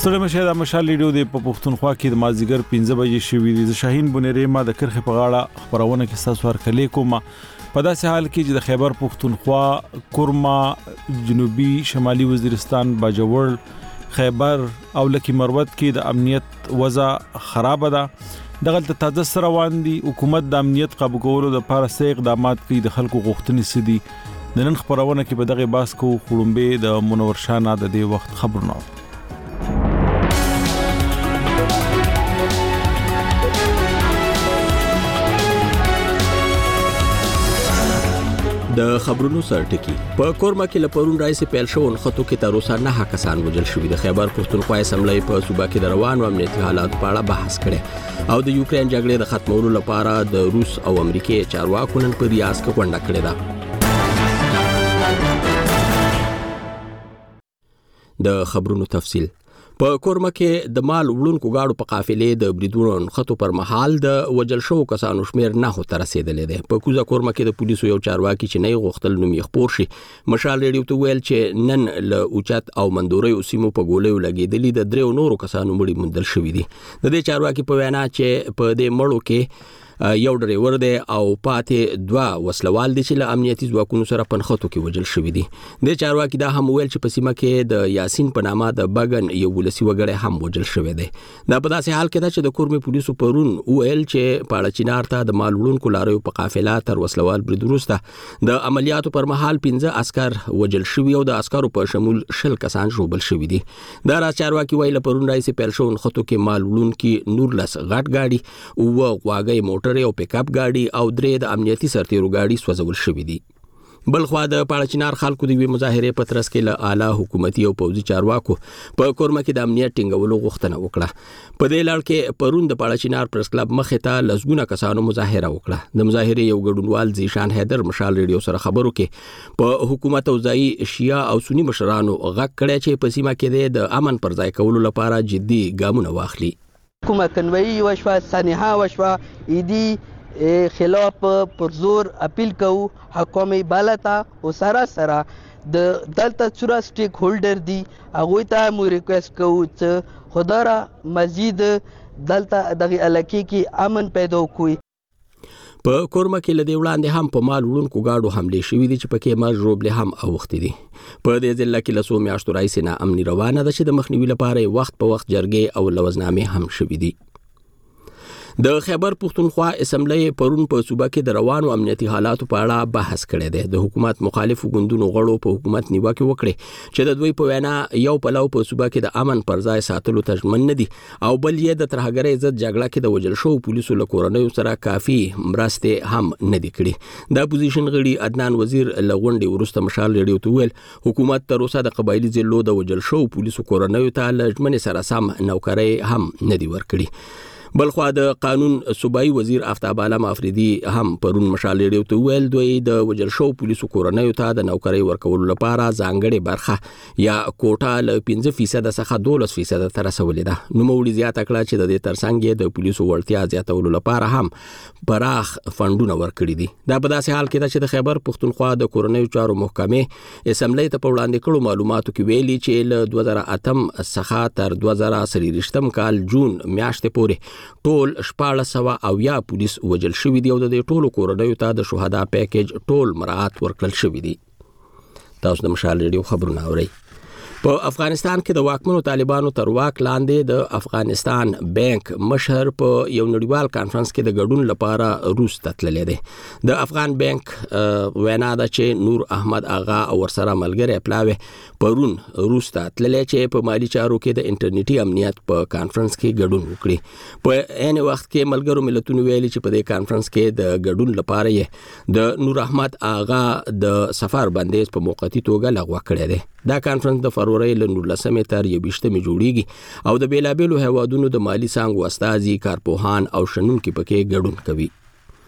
ستړي مشه د مشال ریډیو د پښتونخوا کې د مازیګر 15 بجې شوې د شاهین بنيري ما د کرخه په غاړه خبرونه کې تاسو ورکلې کوم په داسې حال کې چې د خیبر پښتونخوا کورما جنوبي شمالي وزیرستان باجوړ خیبر او لکی مروت کې د امنیت وضع خراب ده دغه تازه سره روان دي حکومت د امنیت قابو کولو لپاره سې اقدامات کوي د خلکو غوښتنې سدي د نن خبرونه کې به دغه باس کو خړومبه د منور شانه د دې وخت خبرونه د خبرونو سرټکی په کورما کې لپرون راځي پیل شو خطو کې تر اوسه نه کسان وژل شوی د خیبر پښتونخوا اسمبلی په صوبه کې د روان او امنیتي حالات په اړه بحث کړي او د یوکرين جګړې د ختمولو لپاره د روس او امریکای چارواکو نن په ریاض کې غونډه کړې ده د خبرونو تفصیل په کورما کې د مال وړونکو گاډو په قافلې د بریدونو خطو پر مهال د وجل شو کسانو شمیر نه هو تر رسیدلې ده په کوزه کورما کې د پولیسو یو چارواکي چې نه غوښتل نوم یې خبر شي مشال ریډیو ته ویل چې نن له اوچت او مندوري سیمو په ګولې لګېدلې د درو نورو کسانو مړي مندل شوې دي د دې چارواکي په وینا چې په دې مړو کې یو ډریور دی او پاتې دوا وسلوال دي چې له امنیتي ځواکونو سره پنخته کې وجل شوې دي د چارواکي دا هم ویل چې په سیمه کې د یاسین په نامه د بغن یو ولسی وګړی هم وجل شوی دی دا په داسې حال کې ده چې د کورمي پولیسو پرون ویل چې پاړه چینار ته د مال وړونکو لاریو په قافله تر وسلوال بریدروسته د عملیاتو پر مهال 15 عسكر وجل شوی او د عسکرو په شمول شل کسان ژوبل شوی دي دا را چارواکي ویل پرون راځي پیل شو خطو کې مال وړونکو نورلس غټ گاډي او واګي موټر او پیک اپ گاډي او درې د امنیتي سرتیرو گاډي سوځول شوې دي بلخوا د پاړچینار خلکو د مظاهره په ترڅ کې له اعلی حکومتي او پوځي چارواکو په کورما کې د امنیت ټینګولو غوښتنه وکړه په دې لړ کې پرون د پاړچینار پریس کلب مخه ته لزګونه کسانو مظاهره وکړه د مظاهره یو ګډونوال زیشان حیدر مشال ریډیو سره خبرو کې په حکومت او ځای شیعه او سنی مشرانو غږ کړی چې په سیمه کې د امن پر ځای کولو لپاره جدي ګامونه واخلي حکومت کنوی وشوا سانحه وشوا ایدی خلاف پرزور اپیل کو حکومت بالتا او سرا د دلته چورا سټیک هولډر دی هغه ته مو ریکوست کو چې خدای مزید دلته دغه علاقې کې امن پیدا کوي په کورما کې لدی وړاندې هم په مال وړونکو گاډو حمله شوې دي چې پکې مال روبله هم اوختي دي په دې ځل کې لسو میاشتو راځي نه امني روانه ده چې د مخنیوي لپاره وخت په وخت جرګې او لوزنامې هم شوې دي د خیبر پښتونخوا اسمبلی پرون په صوبه کې د روانو امنیتي حالاتو په اړه بحث کړی دی د حکومت مخالفو ګوندونو غړو په حکومت نیوکه وکړه چې د دوی په وینا یو پلو په صوبه کې د امن پر ځای ساتلو تضمن نه دي او بل یې د ترهګرۍ ضد جګړه کې د وجل شو پولیسو له کورنۍ سره کافي مرسته هم نه دي کړې د اپوزیشن غړي عدنان وزیر لغونډي ورسته مشال ریډیو ته ویل حکومت تر اوسه د قبایلی ضلعو د وجل شو پولیسو کورنۍ ته لجمن سره سم نوکرۍ هم نه دي ورکړي بلخوا د قانون صوبایي وزیر آفتاب عالم افریدي هم پرون مشال ریډیو ته ویل دوی د وجل شو پولیسو کورنۍ ته د نوکرۍ ورکولو لپاره ځانګړي برخه یا کوټه ل 15% څخه 12% تر رسولې ده نو موړي زیات کړه چې د دې ترڅنګ د پولیسو ورتیا زیاتولو لپاره هم پراخ فندونه ورکړي دي دا په داسې حال کې چې د خیبر پښتونخوا د کورنۍ چارو محکمې اسمبلی ته په وړاندې کړو معلوماتو کې ویلي چې ل 2008 څخه تر 2023 کال جون میاشتې پورې ټول 1400 او یا پولیس وجل شوی دی او د ټولو کورنۍ ته د شهدا پیکیج ټول مراعات ورکړل شوی دی تاسو د مشال ریډیو خبرونه اورئ په افغانستان کې د واکمنو طالبانو تر واک لاندې د افغانستان بانک مشر په یو نړیوال کانفرنس کې د ګډون لپاره روس ته تللی دی د افغان بانک وینا ده چې نور احمد آغا او ورسره ملګری پلاوي پرون روس ته تللی چې په مالی چارو کې د انټرنیټي امنیت په کانفرنس کې ګډون وکړي په عین وخت کې ملګرو ملتونو ویلي چې په دې کانفرنس کې د ګډون لپاره یې د نور احمد آغا د سفر بندیز په موقتی توګه لغوه کړی دی دا کانفرنس د فروری ل 19 تر 20 جوړیږي او د بیلابېلو هیوادونو د مالی څنګه استازي کارپوهان او شنونکو پکې ګډون کوي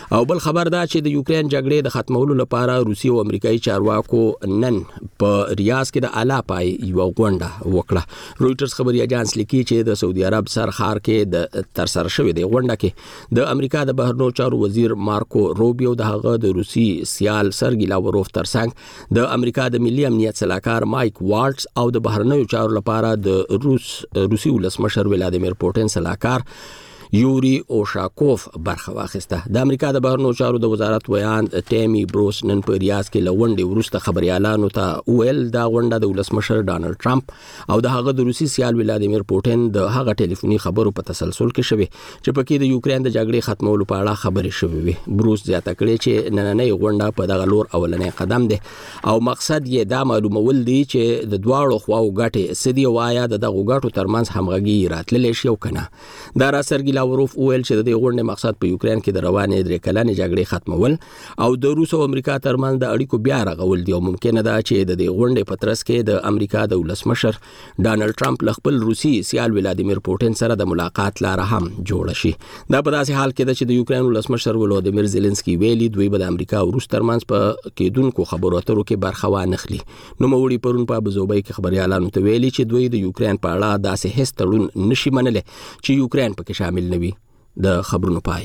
او بل خبر دا چې د یوکرين جګړې د ختمولو لپاره روسي او امریکایي چارواکو نن په ریاض کې د اعلی پای یو غونډه وکړه. رويټرز خبري اژانس لیکي چې د سعودي عرب سرخار کې د ترسره شوې د غونډه کې د امریکا د بهرنیو چارو وزیر مارکو روبیو د هغه د روسي سیال سرګي لاوروف ترڅنګ د امریکا د ملي امنیت سلاکار مایک والټس او د بهرنیو چارو لپاره د روسي ولسمشر ولادیمیر پوتین سلاکار یوري اوشاکوف برخه واخیسته. د امریکا د بهرنیو چارو د وزارت ویان ټیمی بروس نن په ریاض کې لونډي ورسته خبريالانو ته ویل دا غونډه د ولسمشر ډانلډ ټرمپ او د هغه د روسي سیال ولادیمیر پوتین د هغه ټلیفوني خبرو په تسلسل کې شوه چې پکې د یوکرين د جګړې ختمولو په اړه خبرې شوې وي. بروس زیاته کړې چې نننۍ غونډه په دغه لور اولنې قدم دی او مقصد یې دا معلومول دی چې د دواړو خواو ګټې سدي وایا د دغه ګټو ترمنځ همغږي راتللې شي او کنه. دا را سرګي لاوروف ویل چې د غونډې مقصد په یوکرين کې د روانې درې کلنې جګړې ختمول او د روس او امریکا ترمنځ د اړیکو بیا رغول دي او ممکنه ده چې د غونډې په ترڅ کې د امریکا د ولسمشر ډانلډ ټرمپ خپل روسي سیال ولادیمیر پوتین سره د ملاقات لاره هم جوړ شي. دا په داسې حال کې چې د یوکرين ولسمشر ولادیمیر زيلنسکي ویلي دوی به د امریکا او روس ترمنځ په کېدونکو خبرو اترو کې برخه وانخلي. نو موري پرون په ابوظبي کې خبريالانو ته ویلي چې دوی د یوکرين په اړه داسې هیڅ تړون نشي منلي چې یوکرين پکې شامل نه وي. د خبرونو پای.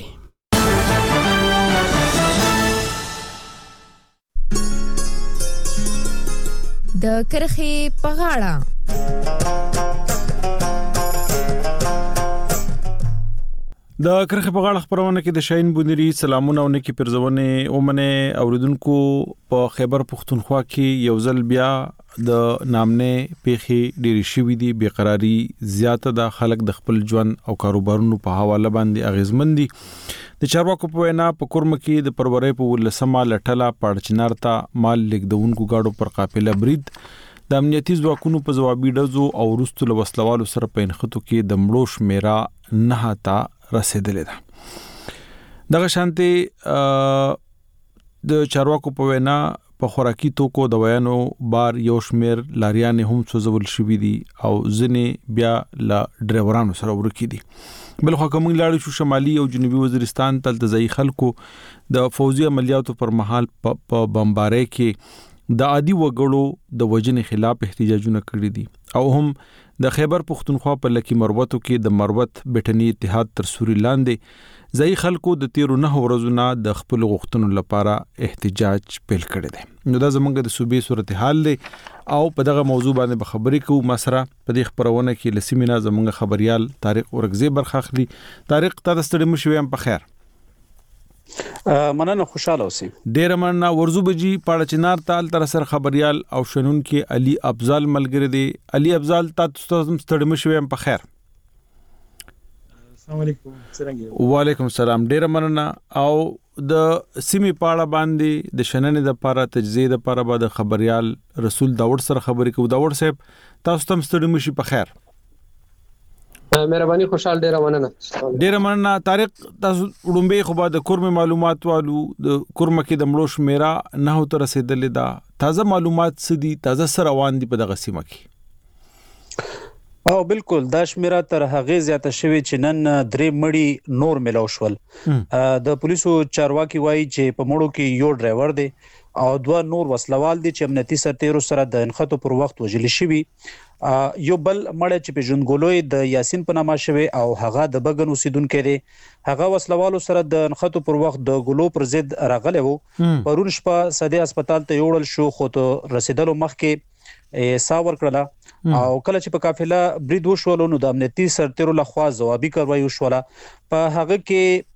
د کرخي پغاړه د کرخي پغاړه خبرونه کې د شاهین بونری سلامونه او نکی پرزونه اومنه اوریدونکو په خیبر پختونخوا کې یو ځل بیا د نامنه پیخي ډيري شوې دي بیقراری زیاته د خلک د خپل ژوند او کاروبارونو په حواله باندې اغیزمندي. د چارواکو په وینا په کورم کې د پرورې په ولسمه لټلا پړچنار ته مال لیکدونکو گاډو پر قافله برید د امنیتي ځواکونو په جوابي ډزو او رستو لوسلوالو سره په انخته کې د مړو شمیره نه تا رسیدلې ده. دغه شانتي د چارواکو په وینا په خوراکي توکو د ویانو بار یو شمیر لاریان هم سوزول شوې دي او ځنې بیا لا ډرایورانو سره ورکی دي. بل خو کوم لاړ شو شمالي او جنوبي وزیرستان تل ځای خلکو د فوزي عملیاتو پر مهال په بمبارۍ کې د عادي وګړو د وجنې خلاف احتجاجونه کړي دي او هم د خیبر پختونخوا په لکی مروتو کې د مروت بټنی اتحاد تر سوري لاندې ځای خلکو د 13 ورځې د خپل غوښتنو لپاره احتجاج پیل کړی دی. نو دا زمونږ د صوبې صورتحال دی او په دغه موضوع باندې به خبرې کوو. مسره په دې خبرونه کې لسیمینا زمونږ خبريال طارق ورغزي برخه اخلي. طارق تاسو ستړي مشوي هم په خیر. مننه خوشاله اوسئ. ډیر مننه. ورزو بجی پاړچنار تال تر سر خبريال او شنون کې علي افضل ملګری دی. علي افضل تاسو ستړي مشوي هم په خیر. السلام علیکم. څنګه؟ وعلیکم السلام. ډیر مننه. او د سیمې پاړه باندې د شننې د لپاره تجزیه د لپاره به د خبريال رسول داوود سره خبرې کوو. داوود صاحب تاسو تم ستړي مشي په خیر. مهرباني خوشحال ډیر مننه. ډیر مننه. طارق تاسو وړومبه خو به د کورم معلومات والو د کورم کې د مړو شمیره نه تر رسیدلې ده. تازه معلومات سدي تازه سره روان دي په دغه سیمه کې. او بالکل دا شمیره تر هغه زیاته شوی چې نن درې مړی نور ملو شول. د پولیسو چارواکي وایي چې په مړو کې یو ډرایور دی او دوه نور وسلوال دي چې امنیتي سرتیرو سره د انخته پر وخت وژل شوی. یو بل مړی چې په ژوندګولوي د یاسین په نامه شوی او هغه د بغن اوسیدونکو دی. هغه وسلوالو سره د انخته پر وخت د ګلو پر ضد راغلی وو. پرون شپه صدې هسپتال ته یوړل شو خو ته رسیدلو مخکې ساور کړله او کله چې په قافله برید وشول نو د امنیتي سرتیرو لخوا ځوابي کاروایی وشوله. په هغه کې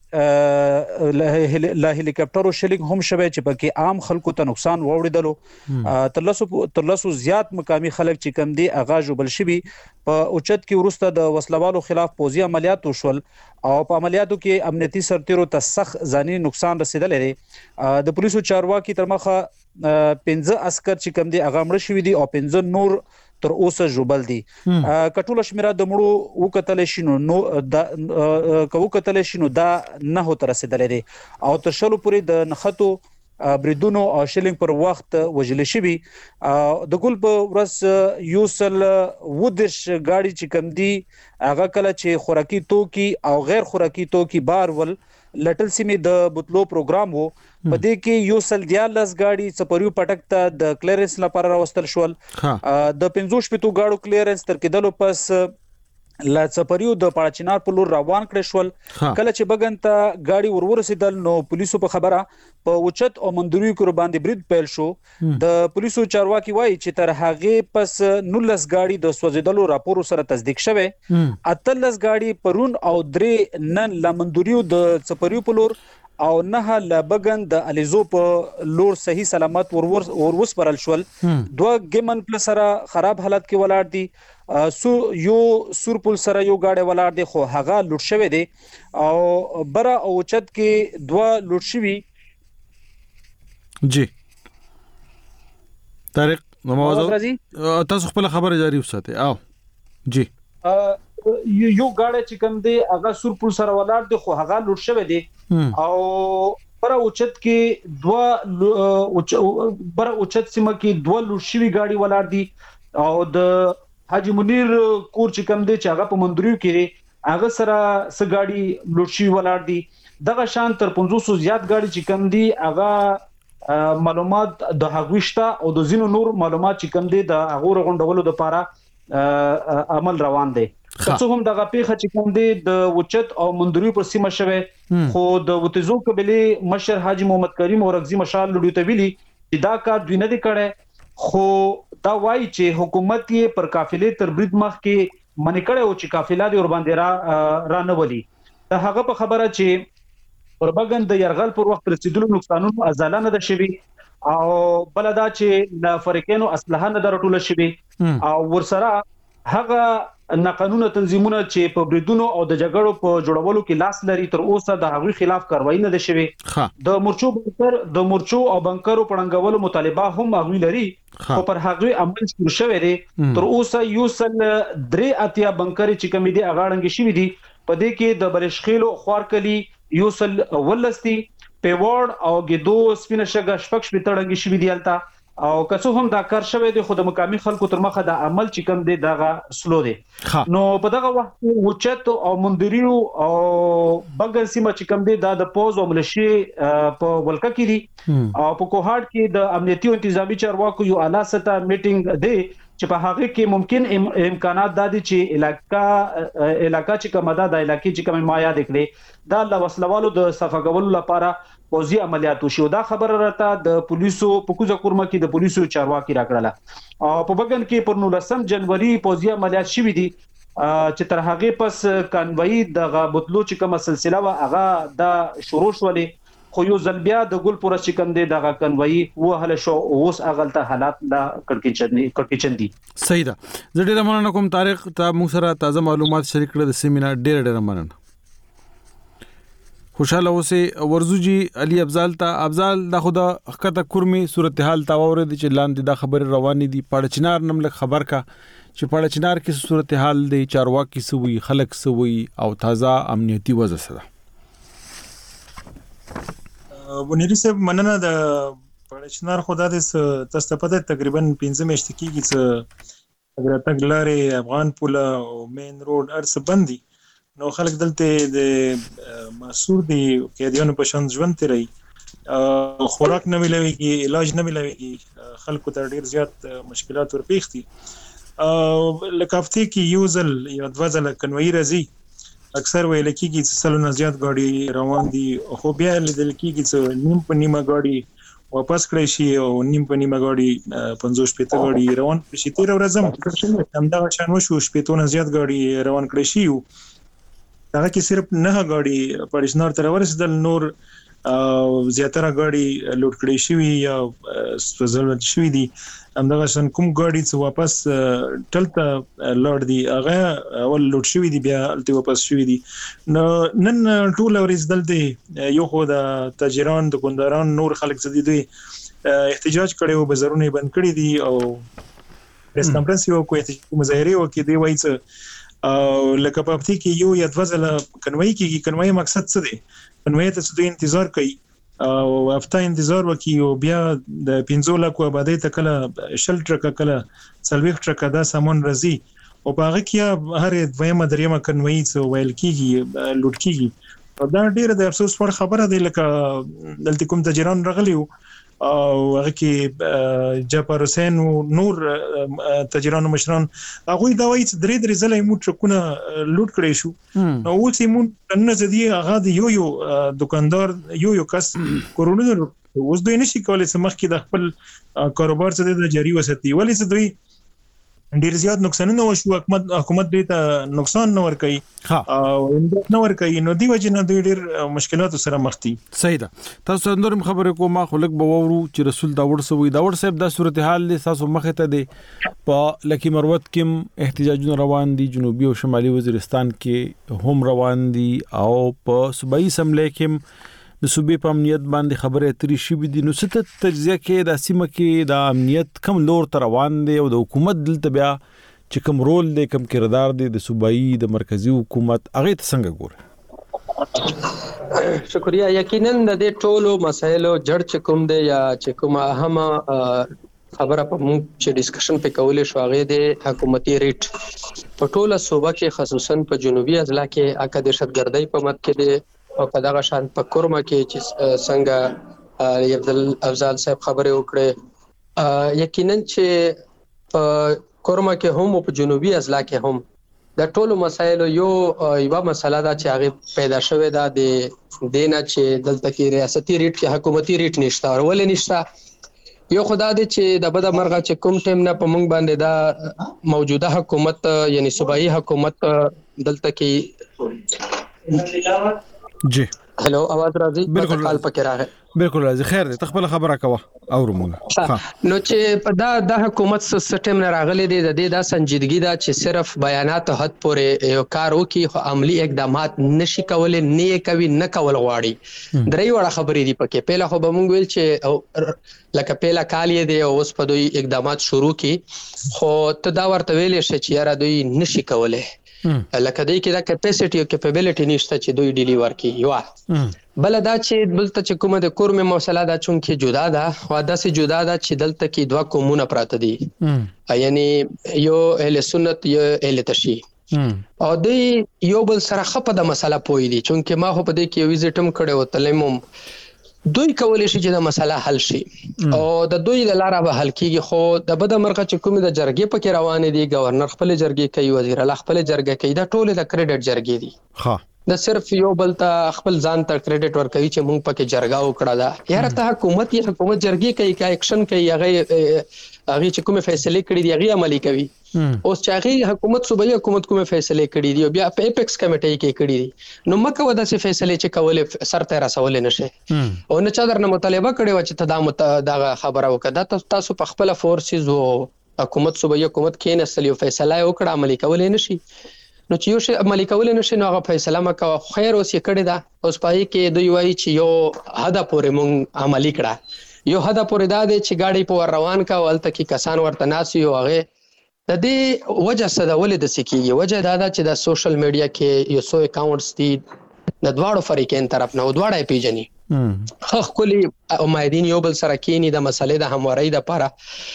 له هلیکاپټرو شلینګ هم شوه چې پکې عام خلکو ته نقصان ووړیدلو. ترلاسو زیات مقامی خلک چې کم دي اغا جوبل شوی. په اوچت کې ورسته د وسلوالو خلاف پوزي عملیات وشول او په عملیاتو کې امنیتي سرتیرو ته سخت ځاني نقصان رسیدلی دی. د پولیسو چارواکي تر مخه 15 عسكر چې کم دي اغا مړ شوی دي او 15 نور تر اوسه جوبل دي. کټوله شمیره د مړو وکتل شینو نو د کوکتل شینو دا نه تر رسیدلی دی او تر شلو پورې د نخاتو بریدونو او شلینګ پر وخت وجل شوی. د ګل په ورځ یوسل ودش گاڑی چې کم دی هغه کله چې خوراکي توکي او غیر خوراکي توکي بار ول لټل سیمې د بوتلو پروګرام وو په دې کې یو سل دیالس گاډي چپریو پټک ته د کلیرنس لپاره راوستل شول د 15 شپتو گاډو کلیرنس تر کېدلو پس لا چپریو د پاړچینار په لور روان کړ شول کله چې بغن ته گاډي ورسېدل نو پولیسو په خبره په اوچت او مندوري کور باندې برید پیل شو د پولیسو چارواکي وایي چې تر هغه پس 19 گاډي د سوځیدلو راپور سره تصدیق شوه 18 گاډي پرون او 3 نن لمندوریو د چپریو په لور او نه لبغن د الیزو په لور صحیح سلامت وروس پرل شول دوه ګمن پلس سره خراب حالت کې ولاړ دي یو سورپل سره یو گاډي ولاړ دي خو هغه لوټ شوی دي او برا او چت کې دوه لوټ شوی جی طارق نماز تاسو خپل خبره جاری وساتئ او جی یو گاډي چې کوم دی هغه سورپل سره ولاړ دي خو هغه لوټ شوی دي او پر اوچت کې دوه بر اوچت سیمه کې دوه لوشوي گاډي ولاړ دي او د حاجی منیر کور چې کوم دی چې هغه په مندریو کې هغه سره س گاډي لوشوي ولاړ دي دغه شان تر 500 زیات گاډي چې کوم دی هغه معلومات د هغوښتا او د زینو نور معلومات چې کوم دی د هغه غونډولو لپاره عمل روان دي څه هم دغه پیخه چې کوم دی د وچت او مندریو پر سیمه شوه خو د وتزو قبيله مشر حاجی محمد کریم اورغزي مشال لډو ته ویلي چې دا کار دوی نه دی کړي خو دا وایي چې حکومت یې پر قافلې تر برید مخ کې منې کړي او چې قافله دی ور باندې را نه ولي دا هغه په خبره چې پربګن د يرغل پر وخت رسیدلو نقصانونو ازالانه ده شوی او بلدا چې د فریقینو اسلحه نه درټول شوی او ورسره هغه ناقانونه تنظیمونه چې په بریدونو او د جګړو په جوړولو کې لاس لري تر اوسه د هغوی خلاف کاروایی نه ده شوی د مورچو او بنکرو پړنګولو مطالبه هم هغوی لري خو پر هغوی عمل شروع شوی دی تر اوسه یو سل درې اتیا بنکر چې کوم دي اغاړنګ شوی دي په دې کې د بلشخیلو خوارکلی یو سل ولستی پیوړ او ګدو سپینه شګه شپږ شپټړنګ شوی دی الته او کڅو هم دا کار شوی دی خو د مقامی خلکو تر مخه د عمل چې کوم دی دغه سلو دی نو په دغه وخت وچت او مندریو او بغل سیمه چې کوم دی د پوز او ملشي په ولکه کې دي او په کوهاټ کې د امنیتي او انتظامی چارواکو یو اعلی سطح میټینګ دی چې په هغه کې ممکن امکانات دادي چې علاقہ چې کومه د علاقې چې کومه ما یاد کړي دا د وسلوالو د صفګولو لپاره پوزي عملیات شو دا خبره راته د پولیسو په کوزه کورمه کې د پولیسو چارواکي راکړه او په بغن کې پر 19 جنوري پوزي عملیات شوې دي چې تر هغه پس کانوي د بوتلو چې کومه سلسله وا هغه د شروع شولې خو یو ځلبیا د ګل پور چې کوم دی د کانوي وهله شو اوس اغلته حالات لا کړکېچن دي صحیح ده زه ډیر مننه کوم طارق ته موږ سره تازه معلومات شریک کړل د سیمینار ډیر مننه خوشاله اوسه ورزوجي علي افضل د خدا حقیقت کورمي صورتحال تا اورید چې لاندې د خبر رواني دي پړچنار نمل خبر کا چې پړچنار کې صورتحال دی چارواکي سوي خلک سوي او تازه امنیتي وضع سره ونيري صاحب مننه د پړچنار خدا د تستپده تقریبا 15 میاشتې کېږي چې اگر تګلارې افغان پوله او مین روډ ارس بندي نو خلک دلته د مسور دي قیدیانو په شان ژوند تیري خوراک نه ملويږي علاج نه ملويږي خلکو ته ډیر زیات مشکلات ورپېښتي لکه هفته کې یو ځل یا دوه ځله کنوي راځي اکثر ویل کېږي چې سلونه زیات غاډي روان دي خو بیا لیدل کېږي چې نیم په نیمه غاډي واپس کړی شي او نیم په نیمه غاډي 50 پته غاډي روان شي تیر ورځم همدا شان وشو شپېتونه زیات غاډي روان کړی شي هغه کې صرف نه غاډي پړشنار تر ورسېدل نور زیاتره غاډي لوټ کړی شي یا سوزل شي دي همدغه شان کوم غاډي چې واپس ټلته لوټ دي هغه اول لوټ شي دي بیا الته واپس شي دي نن ټول ورسېدل دي یو خو د تاجران د ګونداران نور خلک زدي دي احتجاج کړي او بازارونه بند کړي دي او پریس کانفرنس یو کوي مظاهره وکړي دی وایي چې او لکه په پتی کې یو یا دوزله کنوي کې کنوي مقصد څه دی کنوي ته څه انتظار کوي او هفته انتظار وکي او بیا د 15 لک آبادی ته کله شل ټرک کله سلويخ ټرک دا سامان راځي او په هغه کې هر دویمه دریمه کنوي څه ویل کېږي لوټ کېږي دا ډیره د افسوس وړ خبره ده لکه دلته کوم تاجران راغلی او هغه کې جعفر حسین او نور تاجران مشران هغه دا وایي چې درې ځله مو ټرکونه لوټ کړی شو نو اوس یې مون نن زدي هغه یو دکاندار یو کس کورونه اوس دوی نشي کولای چې مخکې د خپل کاروبار څخه د جاری وساتي ولې چې دوی ډیر زیات نقصانونه وشو حکومت دوی ته نقصان نه ورکړي او نه ورکړي نو دی وجه نه دوی ډیر مشکلات سره مخ دي. صحیح ده. تاسو اندورم خبره کوم خلک به وورو چې رسول داوړ سوی داوړ صاحب د صورتحال له تاسو مخه ته دی په لکی مروت کې احتجاجونه روان دي جنوبي او شمالي وزیرستان کې هم روان دي او په صوبایي اسمبلی کې د صوبې په امنیت باندې خبره اترې شي دي نو ست تجزیه کې د سیمه کې د امنیت کم لور تر روان دي او د حکومت دلته بیا چې کوم رول دی کوم کردار دی د صوبایي د مرکزی حکومت هغه څنګه ګوري؟ شکریا. یقینا د دې ټولو مسایلو جړ چې کوم دی یا چې کوم اهم خبره په موږ چې ډیسکشن په کولې شو هغه د حکومتي ریټ په ټوله صوبه کې خصوصا په جنوبي اضلاع کې اکه دهشتګردۍ په مت کې دی او په دغه شان په کورما کې چې څنګه عبدل افضل صاحب خبره وکړه یقینا چې په کورما کې هم او په جنوبي اضلاع کې هم د ټولو مسایلو یو مسله ده چې هغه پیدا شوې ده د دینه چې دلته کې ریاستي ریټ کې حکومتي ریټ نشته او ولې نشته یو خدای دې چې د بده مرغه چې کوم ټیم نه په مونږ باندې دا موجوده حکومت یعنی صوبایي حکومت دلته کې جی هلو आवाज راځي بالکل کال پکې راغی بالکل راځي خیر دې تخپل خبره کوه او رمونه نو چې په دا حکومت سیستم نه راغلي دي د دې دا سنجیدګي دا چې صرف بیانات حد پورې یو کار وکي خو عملی اقدامات نشي کولای نه کوي نه کول غواړي درې وړه خبرې دي پکې پهله خو به مونږ ویل چې لکه پهله کال یې دی اوس په دوی اقدامات شروع کی خو ته دا ورته ویلې شي چې یاره دوی نشي کولای لکه دای کې دا کیپاسټي او کیپابیلیټي نشته چې دوی ډیلیور کی یو بل دا چې بلته چې کومه د کورمه مسله دا چون کې جدا ده او دا سي جدا ده چې دلته کې دوه قومونه پراته دي یعنی یو اهل سنت یو اهل تشیع او دوی یو بل سره خپه د مسله پوي دي چون کې ما خو په دې کې ویزټم کړو تلمم دوی کولای شي چې د مسله حل شي او د دوی د لاره به حل کیږي خو د بده مرغه چې کوم د جرګې پکې روان دي گورنر خپل جرګې کوي وزیر اعلی خپل جرګې کوي دا ټول د کریډټ جرګې دي د صرف یو بل ته خپل ځان ته کریډټ ورکوي چې مونږ پکې جرګه وکړه دا یاره ته حکومت جرګې کوي کا اکشن کوي هغه چې کومه فیصله کړې دي هغه عملي کوي اوس چې هغه حکومت صوبایي حکومت کومه فیصله کړې دي بیا په اپیکس کمیټې کې کړې دي نو مکه ودا سي فیصله چې کوله سر ته رسول نه شي او نه چا درنه مطالبه کړي و چې دا خبره وکړه تاسو په خپل فورسز او حکومت صوبایي حکومت کې نه سلیو فیصله وکړه عملي کول نه شي نو چې یو شی عملي کول نه شي نو هغه فیصله مکه خیر اوس یې کړی دا اوس پای کې دوی وایي چې یو هدا پورې مونږ عملي کړه یو هدا پورې دا دی چې گاډي په روان کا ولته کې کسان ورته ناسي او هغه د دې وجه څه دا ولې د سکیږي وجه دا ده چې د سوشل میډیا کې یو سو اکاونټس دي د دواړو فریقین طرف نه دواړه پیژني خخ کلی امیدین یو بل سره کینی د مسلې د همواري د لپاره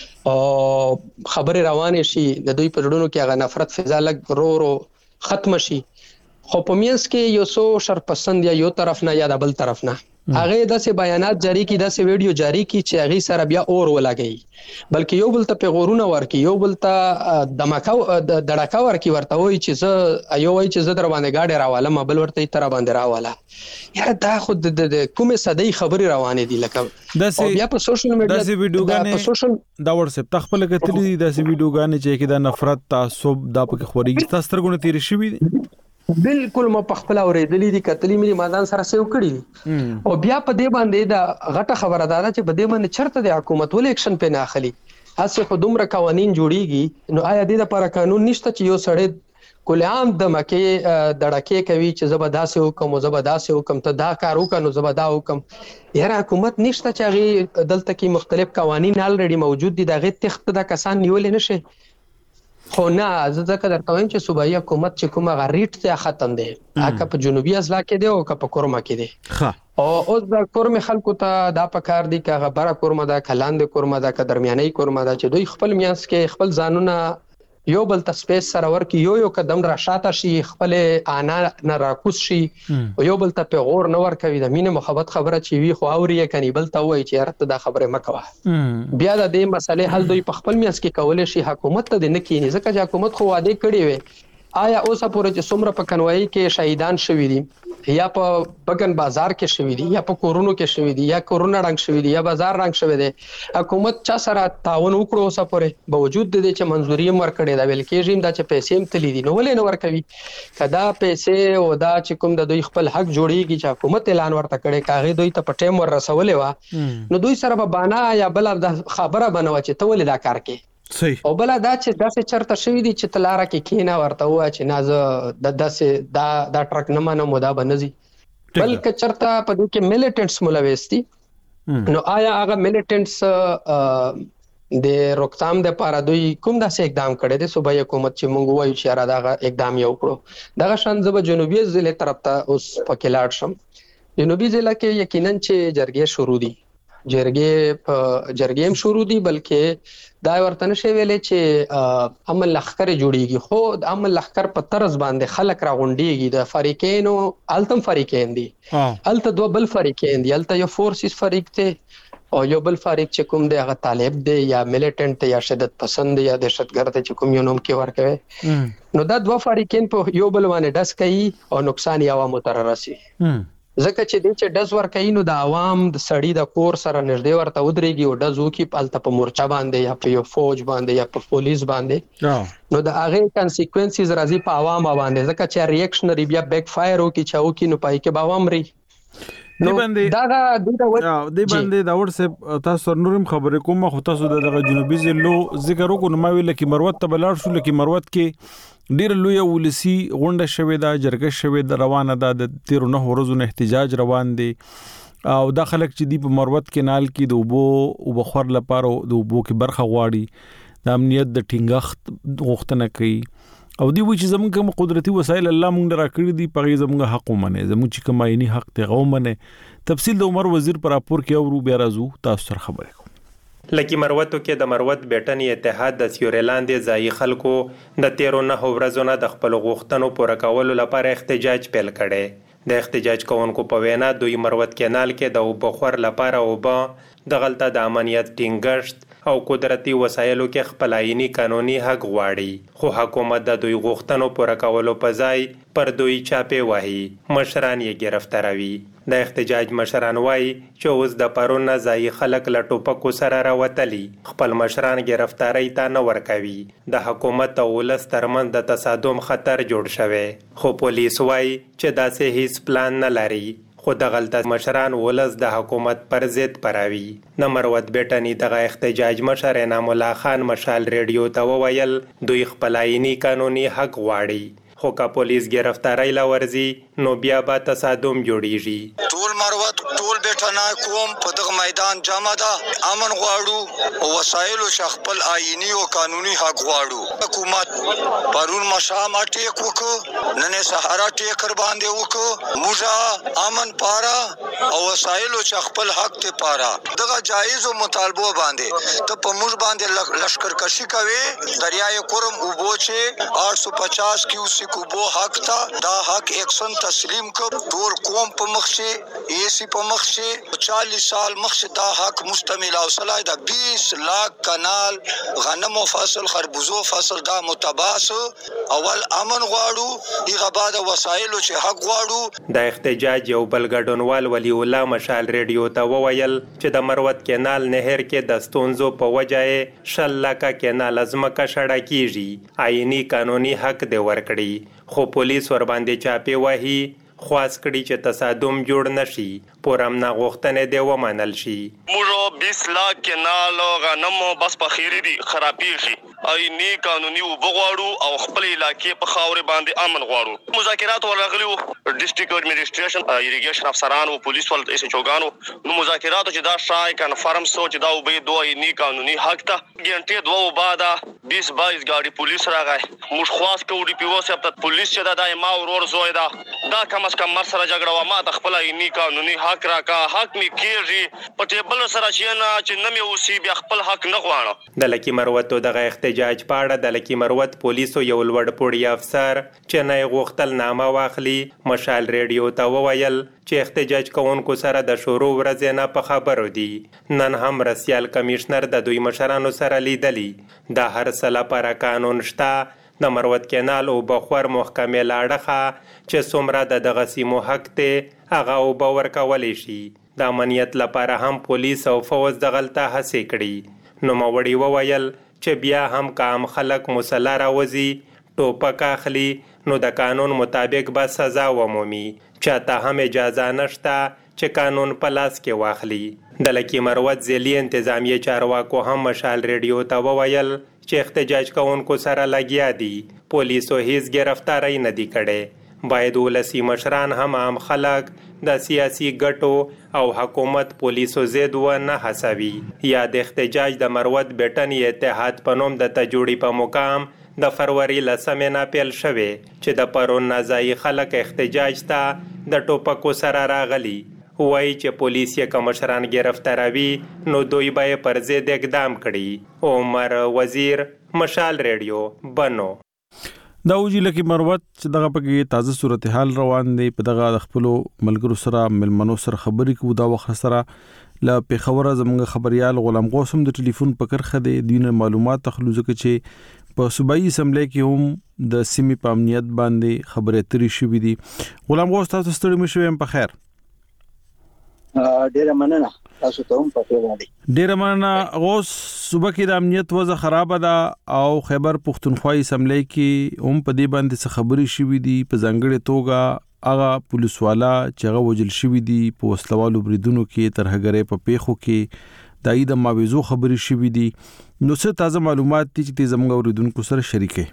او خبره روانه شي د دوی په ډونو کې هغه نفرت فضا لګ رو ختم شي خو په میانس کې یو سو شرپسند یا یو طرف نه یا د بل طرف نه هغه داسې بیانات جاری کی داسې ویډیو جاری کی چې هغه سره بیا اور ولاګي بلکې یو بل ته پیغورونه ورکی یو بل ته دماکاو دړکا ورکی ورته وای چې زه ایو وای چې زه در باندې گاډي راوالم بل ورته تر باندې راواله یاره دا خود د کومه صدې خبري روانه دي لکه داسې بیا په سوشل میډیا داسې ویډیوګانې دا ورسې تخپل کتلې داسې ویډیوګانې چې کې دا نفرت تعصب دا پکې خوريږي تاسو ترګونه تیر شي وي بالکل ما په خپل اورېدلې دي کتلې مې مادان سره سیو کړی او بیا په دې باندې دا غټه خبره ده چې په دې باندې چرته د حکومت ول اکشن په نه اخلي اسه خو دومره قوانين جوړيږي نو آیا دې لپاره قانون نشته چې یو سړی کله عام د مکه دړکې کوي چې زبرداسي حکم او زبرداسي حکم ته دا کار وکړو زبردا حکم یاره حکومت نشته چې هغه دلته کې مختلف قوانين الریډي موجود دي دغه تخت د کسان نیول نه شي خو نه زه ځکه درته وایم چې صوبایي حکومت چې کومه غریټ ته ختم دی هغه په جنوبي اضلاع کې دی او په کورما کې دی او اوس د کورم خلکو ته دا پکار دي چې غبره کورما دا کلاند کورما دا درمیاني کورما دا چې دوی خپل میانس کې خپل ځانونه یو بل ته سپیس سره ورکی یو قدم را شاته شي خپل انا نه راکوس شي یو بل ته پیغور نه ورکوي د مینه محبت خبره چې وی خو اوري کني بل ته وای چې رته دا خبره مکوه بیا د دې مسلې حل دوی په خپل میاس کې کولای شي حکومت ته نه کینی ځکه چې حکومت خو وعده کړی وي آیا اوسه پورې چې څومره په کنوایی کې شهیدان شوي دي یا په بګن بازار کې شوي دي یا په کورونو کې شوي دي یا کورونا رنګ شوي دي یا بازار رنګ شوي دي حکومت چا سره تعاون وکړو اوسه پورې باوجود د دې چې منځوري ورکړي دا ویل کېږي دا چې پیسې هم تللی دي نو ولې نه ورکوي کدا پیسې او دا چې کوم د دوی خپل حق جوړیږي چې حکومت اعلان ورته کړي کاغه دوی ته په ټیم ور رسولې وا نو دوی سره به بانا یا بل خبره بنو چې ته ولې دا کار کوي صحیح او بل دا چې داسې چرته شوی دي چې تلاره کې کینا ورته وا چې ناز د داسې دا ټرک نه منو مودا بنځي بلکې چرته په دې کې میلیټنټس ملويستي نو آیا هغه میلیټنټس د روکثام د لپاره دوی کوم داسې اقدام کړي دي صوبایي حکومت چې مونږ وایو چې را دا اقدام یو کړو دغه شان زب جنوبي ضلع طرف ته اوس پکې لاړ شم جنوبي ضلع کې یقینا چې جرګې شروع دي جرګې هم شروع دي بلکې دا ورته نشي ویلې چې عمل لخر جوړیږي خو د عمل لخر په طرز باندې خلک راغونډيږي د فریقینو التم فریقین دي الته دوه بل فریقین دي الته یو فورسز فریق ته او یو بل فریق چې کوم دی هغه طالب دی یا میلیټنټ یا شدت پسند یا دهشتګرد چې کوم یو نوم کې ورکوي نو دا دوه فریقین په یو بل باندې ډس کوي او نقصان یې عوامو ته راسي ځکه چې د چې ډز ور کوي نو د عوام د سړی د کور سره نږدې ورته ودرېږي او ډز وکي پالته په مورچا باندې یا په یو فوج باندې یا په پولیس باندې نو د هغه کانسیکوینسز راځي په عوام باندې ځکه چې ریاکشنری بیا بیک فایر وکي چې وکي نو پای کې عوام ری دی باندې دا ورسه تاسو نورم خبرې کوم خو تاسو د جنوبي ضلع ذکر وکړو نو ما ویل کې مروت ته بلار شو لکه مروت کې ډیر لوی ولسی غونډه شوې ده جرګه شوې ده روانه ده د 13 ورځې احتجاج روان دي او د خلک چې دی په مروت کې نال کې د وبو او بخور لپاره د وبو کې برخه غواړي د امنیت د ټینګښت غوښتنه کوي او دی و چې زموږ کوم قدرتي وسایل الله مونږ راکړي دي په زموږ حق ومنه زموږ چې کوم عیني حق ته غومنه تفصیل د عمر وزیر پر راپور کې اورو بیا راځو تاسو سره خبرې کوم لکه مروتو کې د مروت بیٹنی اتحاد د سیورلاند ځای خلکو د 13 ورځې نه د خپل غوښتنو پوره کولو لپاره احتجاج پیل کړي د احتجاج کوونکو په وینا دوی مروت کینال کې د وبخور لپاره وبا د غلطه د امنیت ټینګښت او قدرتي وسایلو کې خپل عیني قانوني حق غواړي خو حکومت د دوی غوښتنو پوره کولو په ځای پر دوی چاپې وهي مشران یې گرفتاروي د احتجاج مشران وایي چې اوس د پرون ځای خلک له ټوپکو سره راوتلي خپل مشران گرفتاری ته نه ورکوي د حکومت او ولس ترمنځ د تصادم خطر جوړ شوی خو پولیس وایي چې داسې هیڅ پلان نه لري خو د غلطه مشران ولس د حکومت پر ضد پراوي د مروت بیٹنی دغه احتجاج مشر انعام الله خان مشال ریډیو ته وویل دوی خپل عیني قانوني حق غواړي خو که پولیس گرفتاری لورځي نو بیا به تصادم جوړیږي ټول مروت ټول بیٹنا کوم په دغه میدان جمع ده امن غواړو او وسایل او خپل آئینی او قانوني حق غواړو حکومت پرون مشام اٹیک وکړو نن سهارا ټیکر باندې وکړو موږ امن پاره او وسایل او خپل حق ته پاره دغه جایز او مطالبه باندې ته په موږ باندې لشکر کشي کوي دریای کورم او بوچه 850 کیوسک کوبو حق تا دا حق ایکشن تسلیم کړ ټول قوم په مخشه ایسی په مخشه 40 سال مخشه دا حق مشتمل او صلاح دا 20 لاکھ کنال غنم او فصل خربوزو فصل دا متباس اول امن غواړو ایغه بعد وسایل چې حق غواړو د احتجاج یو بل ګډونوال ولی الله مشال ریډیو ته وویل چې د مروت کینال نهر کې د ستونزو په وجه شلکه کینال ازمکه شړه کیږي عیني قانوني حق دی ورکړي خو پولیس ور باندې چاپی وهي خواست کړي چې تصادم جوړ نشي پورم نه غوښتنې دی ومنل شي موږ 20 لاکھ کنال غنم بس په خیری دي خرابېږي عیني قانوني وبغواړو او خپل علاقې په خاورې باندې امن غواړو مذاکرات ورغلیو ډیسټریکټ اډمنسټریشن ایریګیشن افسران او پولیس ول ایس چوغانو نو مذاکرات چې دا شای کنفرم سوچ دا وبې دوه عیني قانوني حق ته ګنټه دوه بعد 20-22 گاڑی پولیس راغی موږ خواست کوو ډي پی او سره ته پولیس چې دا ما ورور زوی دا کم از کم مر سره جګړه و ما د خپل عیني قانوني حق راکا حق می کیږي په ټیبل سره چې نه مې اوسې بیا خپل حق نه غواړم د لکی مروتو دغه احتجاج په اړه د لکی مروت پولیسو یو لوړ پوړی افسر چې نه غوښتل نامه واخلي مشال ریډیو ته وویل چې احتجاج کوونکو سره د شروع ورځې نه په خبرو دي. نن هم رسیال کمشنر د دوی مشرانو سره لیدلی. د هر څه لپاره قانون شته. د مروت کینال او بخور محکمې لاړخه چې څومره د دغه سیمو حق ته هغه او باور کولی شي. د امنیت لپاره هم پولیس او فوج دغلته هڅې کړي. نو موړي وویل چې بیا هم کام خلک مسله راوځي ټوپک اخلي نو د قانون مطابق به سزا ومومي. چاته هم اجازه نشته چې قانون په لاس کې واخلي. د لکی مروت ځلي انتظامیه چارواکو هم مشال ریډیو ته وویل چې احتجاج کوونکو سره لګیا دي. پولیسو هیڅ گرفتاری نه دی کړي. باید ولسی مشران هم عام خلک د سیاسي ګټو او حکومت پولیسو زید و نه حسابي. یا د احتجاج د مروت بیٹن اتحاد په نوم د تجوړي په مقام د فروری لسمه نه پیل شوه چې د پرون نازای خلک احتجاج ته د ټوپکو سره راغلي. وایي چې پولیس یې کمشران گرفتاروي نو دوی به پر ضد اقدام کړي. عمر وزیر مشال ریډیو بنو. دا وجی لکه مروت چې دغه پکې تازه صورتحال روان دی په دغه د خپل ملګرو سره ملمنو سره خبرې کوو. دا وخت سره ل پیښور زموږ خبريال غلام قاسم د ټلیفون په کرخه دی دینه معلومات تخلو ځکه چې په صوبایي اسمبلی کې هم د سیمې په امنیت باندې خبرې اترې شوې دي. غلام قاسم تاسو ستړي مشوي په خیر. ډیره مننه تاسو ته هم پته دی. ډیره مننه. اوس صوبه کې د امنیت وضع خراب ده او خیبر پختونخوا اسمبلی کې هم په دې باندې څه خبرې شوې دي. په ځانګړې توګه هغه پولیس والا چې هغه وجل شوی دي په وسلوالو بریدونو کې ترهګرې په پیښو کې دای د ماویزو خبرې شوې دي. نو څه تازه معلومات دي چې زموږ اوریدونکو سره شریکه؟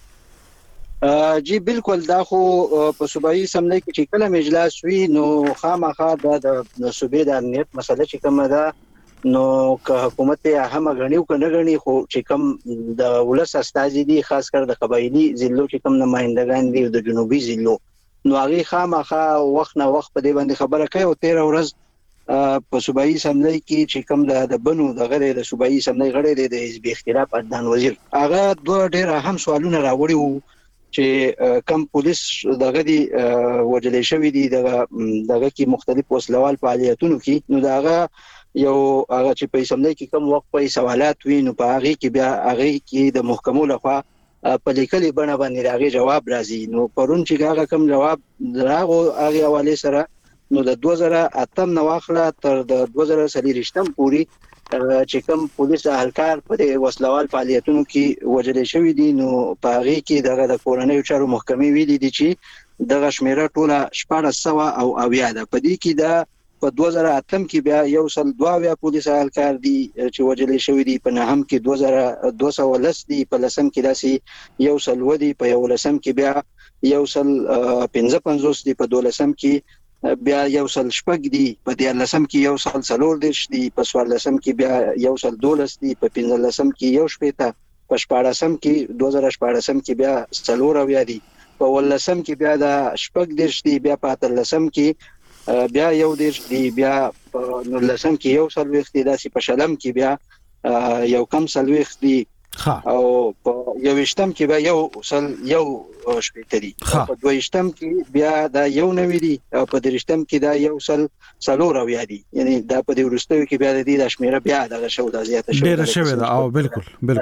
جی بالکل دا خو په صوبایي اسمبلی کې چې کله مجلس وی نو خامخا د صوبې د امنیت مسله چې کومه ده نو که حکومت ته هم غنیو کنه غنی خو چې کوم د ولس استازي دي خاص کر د قبایلی ضلعو چې کوم نمائندگان دي د جنوبي ضلعو نو هغه خامخا وخت نه وخت په دې باندې خبره کوي او 13 ورځ په صوبایي اسمبلی کې چې کوم د بنو دغه د صوبایي اسمبلی غړي د حزب اختلاف عدنان وزیر هغه دوه ډېر اهم سوالونه راوړي وو چې کم پولیس دغه دی وجلې شوی دي دغه کې مختلف وسلوال فعالیتونو کې نو دغه یو هغه چې په اسمبلی کې کم وخت په سوالات وي نو په هغه کې بیا هغه کې د محکمو لخوا په لیکلي بڼه باندې هغه جواب راځي. نو پرون چې هغه کم جواب راغو هغه حواله سره نو د 2008 نو واخله تر د 2023 پورې چې کوم پولیس اهلکار په وسلوال فعالیتونو کې وجلې شوی دي نو په هغه کې دغه د کورنۍ چارو محکمې ویلي دي چې دغه شمیره ټوله 1400 او اویا ده. په دې کې دا په 2008 کې بیا یو سل 22 پولیس اهلکار دي چې وجلې شوی دي په نهم کې 2210 دي په لسم کې داسي یو سل ودی په یو لسم کې بیا یو سل 55 دي په دولسم کې بیا یو سل شپږ دي په 13 کې یو سل څلور دي په 14 کې بیا یو سل 12 دي په 15 کې یو شپږ په 14 کې 2014 کې بیا څلور اویا دي په 18 کې بیا د شپږ دي بیا په 13 کې بیا یو دي بیا په 19 کې یو سل وخت دي داسې په شلم کې بیا یو کم سل وخت دي او په یو وشتم کې بیا یو سل یو شپږ دي په دویشتم کې بیا دا یو نوې دي او په درشتم کې دا یو سل څلور اویا دي یعنی دا په دې ورستوي کې بیا د دې شمیره بیا دغه شو د زیاته شو ډیره شوی دا او بالکل نو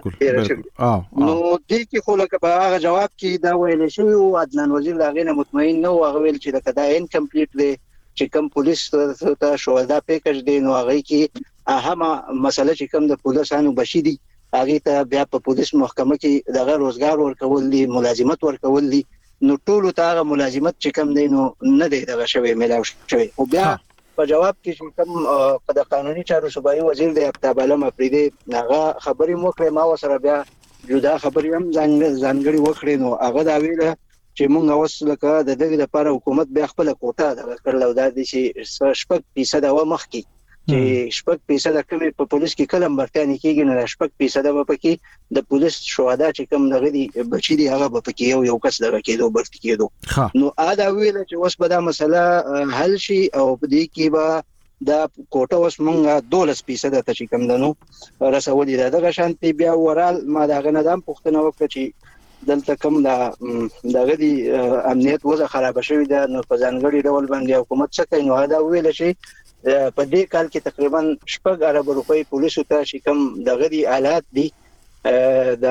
دې کې خو لکه په هغه جواب کې دا ویل شوی او عدنان وزیر دا غینه مطمئن نو هغه ویل چې دا کدا انکمپلیټ دی چې کوم پولیس ته شو دا پیکج دی نو هغه کې اهمه مسله چې کوم د پولیسانو بشي دي هغه ته بیا په پولیس محکمه کې دغه روزګار ورکول دي ملازمت ورکول دي نو ټول ته ملازمت چې کوم دی نو نه دی دغه شوی ملاو شوی او بیا په جواب کې چې کوم د قانوني چارو صوبایي وزیر د افتاب علم افریدي هغه خبرې مو کړې ما وسره بیا جدا خبرې هم ځانګړي وکړې نو هغه دا ویل چې مونږ اوس لکه د دغه لپاره حکومت بیا خپل کوټه د کړلو د دې چې 6% و مخکې چې 6% کمی په پولیس کې کلم برتانی کېږي نه 6% به پکې د پولیس شهدا چې کوم دغه دي بچی دي هغه به پکې یو کس دغه کېدو برتي کېدو نو ادا ویل چې اوس به دا مسله حل شي او په دې کې به دا کوټه اوس مونږه 12% ته چې کم دنو رسولې ده. دغه شانتي بیا ورال ما دا غنډم پښتنه وکړه چې دلته کم دا غدي امنیت وضع خراب شوی ده، نو په ځانګړي ډول باندې حکومت څه کوي، نو دا ویل شي په دې کال کې تقریبا 6 ارب روپۍ پولیسو ته چې کم دغه دي آلات دي د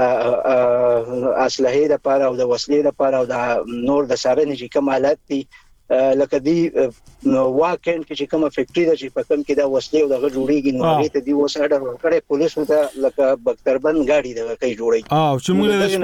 اسلحې لپاره او د وسلې لپاره او د نور د سارنې چې کم آلات دي لکه دی واکن چې کومه فیکټری ده چې په کوم کې دا وسلې او دغه جوړیږي، نو هغه ته دی وس اډر ورکړي پولیسو ته لکه بختربند گاډي دغه کوي جوړي چې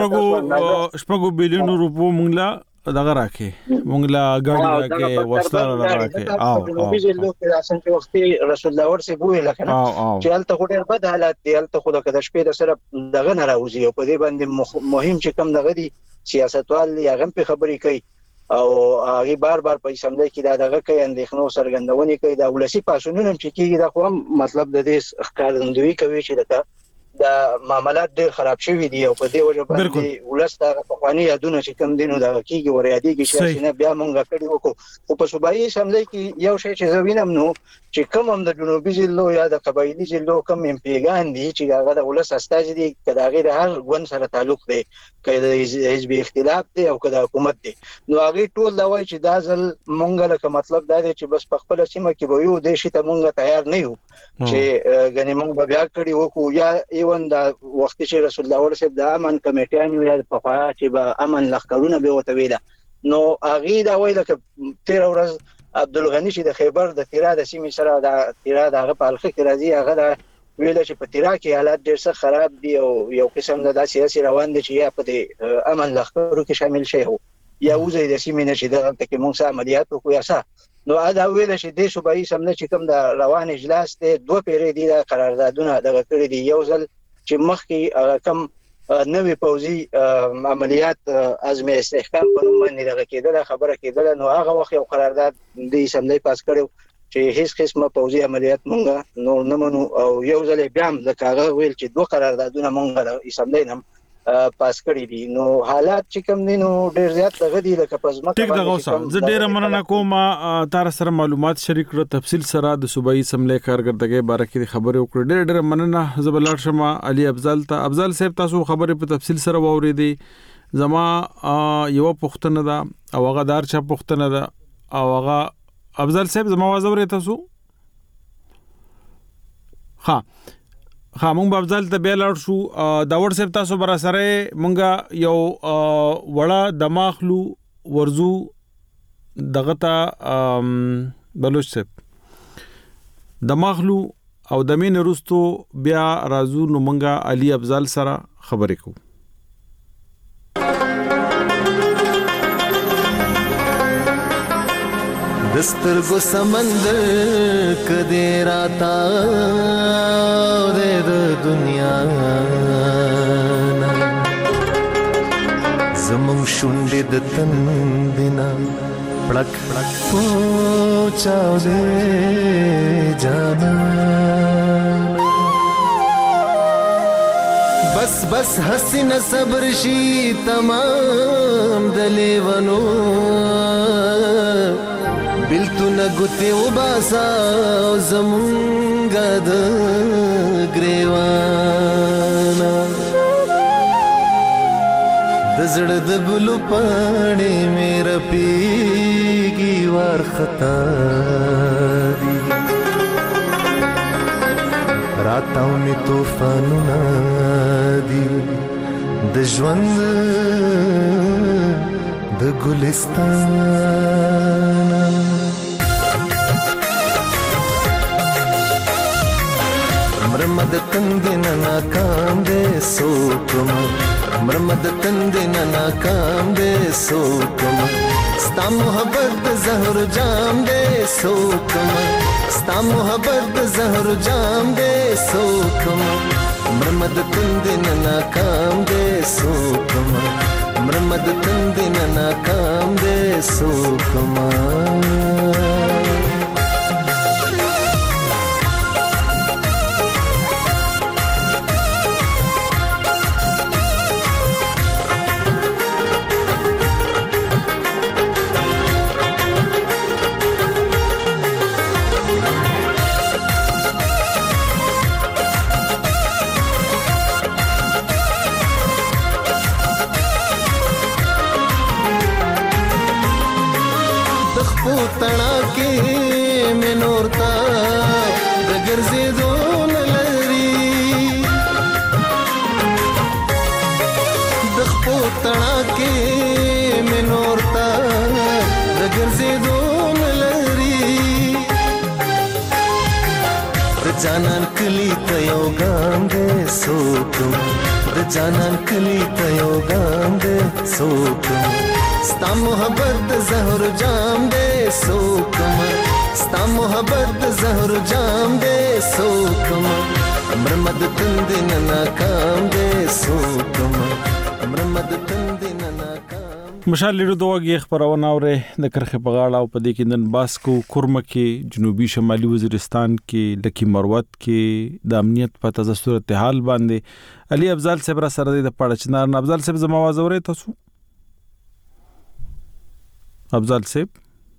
موږ د شپږو بلیون روپو موږ دغه راکې موږ لا غاډي راکې وسله راکې نو بيجي لو کې اسان چې وخت رسول الله ورسې بوې لکنه چې هلته خو ډېر بد حالات دي، هلته خو د شپې د سره دغه نه راوځي او په دې باندې مهم چې کم دغه دي سیاستوال یا غم په خبرې کوي او هغه بار په اسمبلی کې دا دغه کوي اندېښنو څرګندونې کوي، دا ولسی پاسونونه چې کیږي دا خو مطلب د دې ښکارندوی کوي چې دا معاملات ډېر خراب شوي دي او په دې وجه باندې ولسته په قوانیني یادونه چې کم دینو دا کیږي ورياديږي چې نه بیا مونږ کړي وکړو. خو په صوبایي اسمبلی کې یو شی چې زوینم نو چې کوم هم د جنوبي ضلعو یا د قبایلی ضلعو کوم امپیګان دي چې هغه د ولس استاذ دي کله هغه هر ګوند سره تعلق دی، کله حزب اختلاف دی او کله حکومت دی، نو هغه ټول دا وایي چې دا ځل مونږ له مطلب دا دی چې بس په خپل سیمه کې به یو د شي ته مونږ تیار نه یو چې غنی مونږ بیا کړي وکړو یا ایون دا وخت چې رسول الله ورسې د امن کمیټیان یا په خوا چې به امن لخرونه به وتویله، نو هغه دا وایي لکه 13 ورځ عبدالغنی چې د خیبر د تیرا د سیمې سره د تیرا دغه په الخ کې راځي، هغه دا ویل چې په تیرا کې حالات ډېر څه خراب دي او یو قسم د سیاسي روان دي چې یا په امن لخرو کې شامل شي او یا وزې د سیمې نه چې دغه کې موږ عملیات وکړو یا څه، نو دا ویل چې د صوبایي سمنه چې کوم د روان اجلاس ته 2 پیری دي د قراردادونه دغه کړی دي، یو ځل چې مخکې کم نوې پوزي عملیات ازمه استحکام په نوم باندې دغه کېدل خبره کېدل، نو هغه وخت یو قرارداد د اسمبلی پاس کړو چې هیڅ قسمه پوزي عملیات مونږه نو نه منو او یو ځل بیا هم د کاغه ویل چې 2 قراردادونه مونږه د اسمبلی نم پاس کړی دي، نو حالات چې کوم دي نو ډیر زیات دغه دي لکه پزما ټیک دغه اوسه زه ډیر مننه کوم تار سره معلومات شریک کړو تفصیل سره د صوبایي اسمبلی کارګردګۍ باره کې خبرې وکړې، ډیر مننه زبلار شمه علي افضل ته. افضل صاحب تاسو خبرې په تفصیل سره واورېدې، زما یو پښتنه ده او هغه دار چا پښتنه ده او هغه افضل صاحب زما आवाज اورئ تاسو؟ ها مونږ په افضل ته بیا لاړ شو. دا ور صاحب تاسو برا سره مونږه یو وړه دماغلو ورزو دغه ته بلوچ صاحب دماغلو او د مين رستو بیا رازو نو مونږه علي افضل سره خبرې کوو. دستر گو سمندر کدے راتا دے دنیا زمون شونډې د تندنا پړک پوچاو دے جانا بس حسین صبر شي تمام دلیونو بلتو نگوتی و باسا زمونگا دا گریوانا دزڑ دبلو پانے میرا پیگی وار خطا دی راتاو می توفانو نادی د ژوند د ګلستان مرمد تندن ناکام دے سوکم مرمد تندن ناکام دے سوکم ستا محبت زہر جام دے سوکم ستا محبت زہر جام دے سوکم مرمد تندن ناکام دے سوکم مرمد تندن ناکام دے سوکم د جانان کلی ته یو ګام دې سوکم د جانان کلی ته یو ګام دې سوکم ستا محبت د زهر جام دې سوکم ستا محبت د زهر جام دې سوکم امر مد تند نه ناکام دې سوکم امر مد تند نه ناکام مشال لیدو دوغه خبرونه اوره د کرخه په غاړه او په دې کې نن باسکو کورمه کې جنوبي شمالي وزیرستان کې لکی مروت کې د امنیت په تازه صورتحال باندې علي افضل صاحب را سره د پړچنار افضل صاحب زما आवाज اورئ تاسو افضل صاحب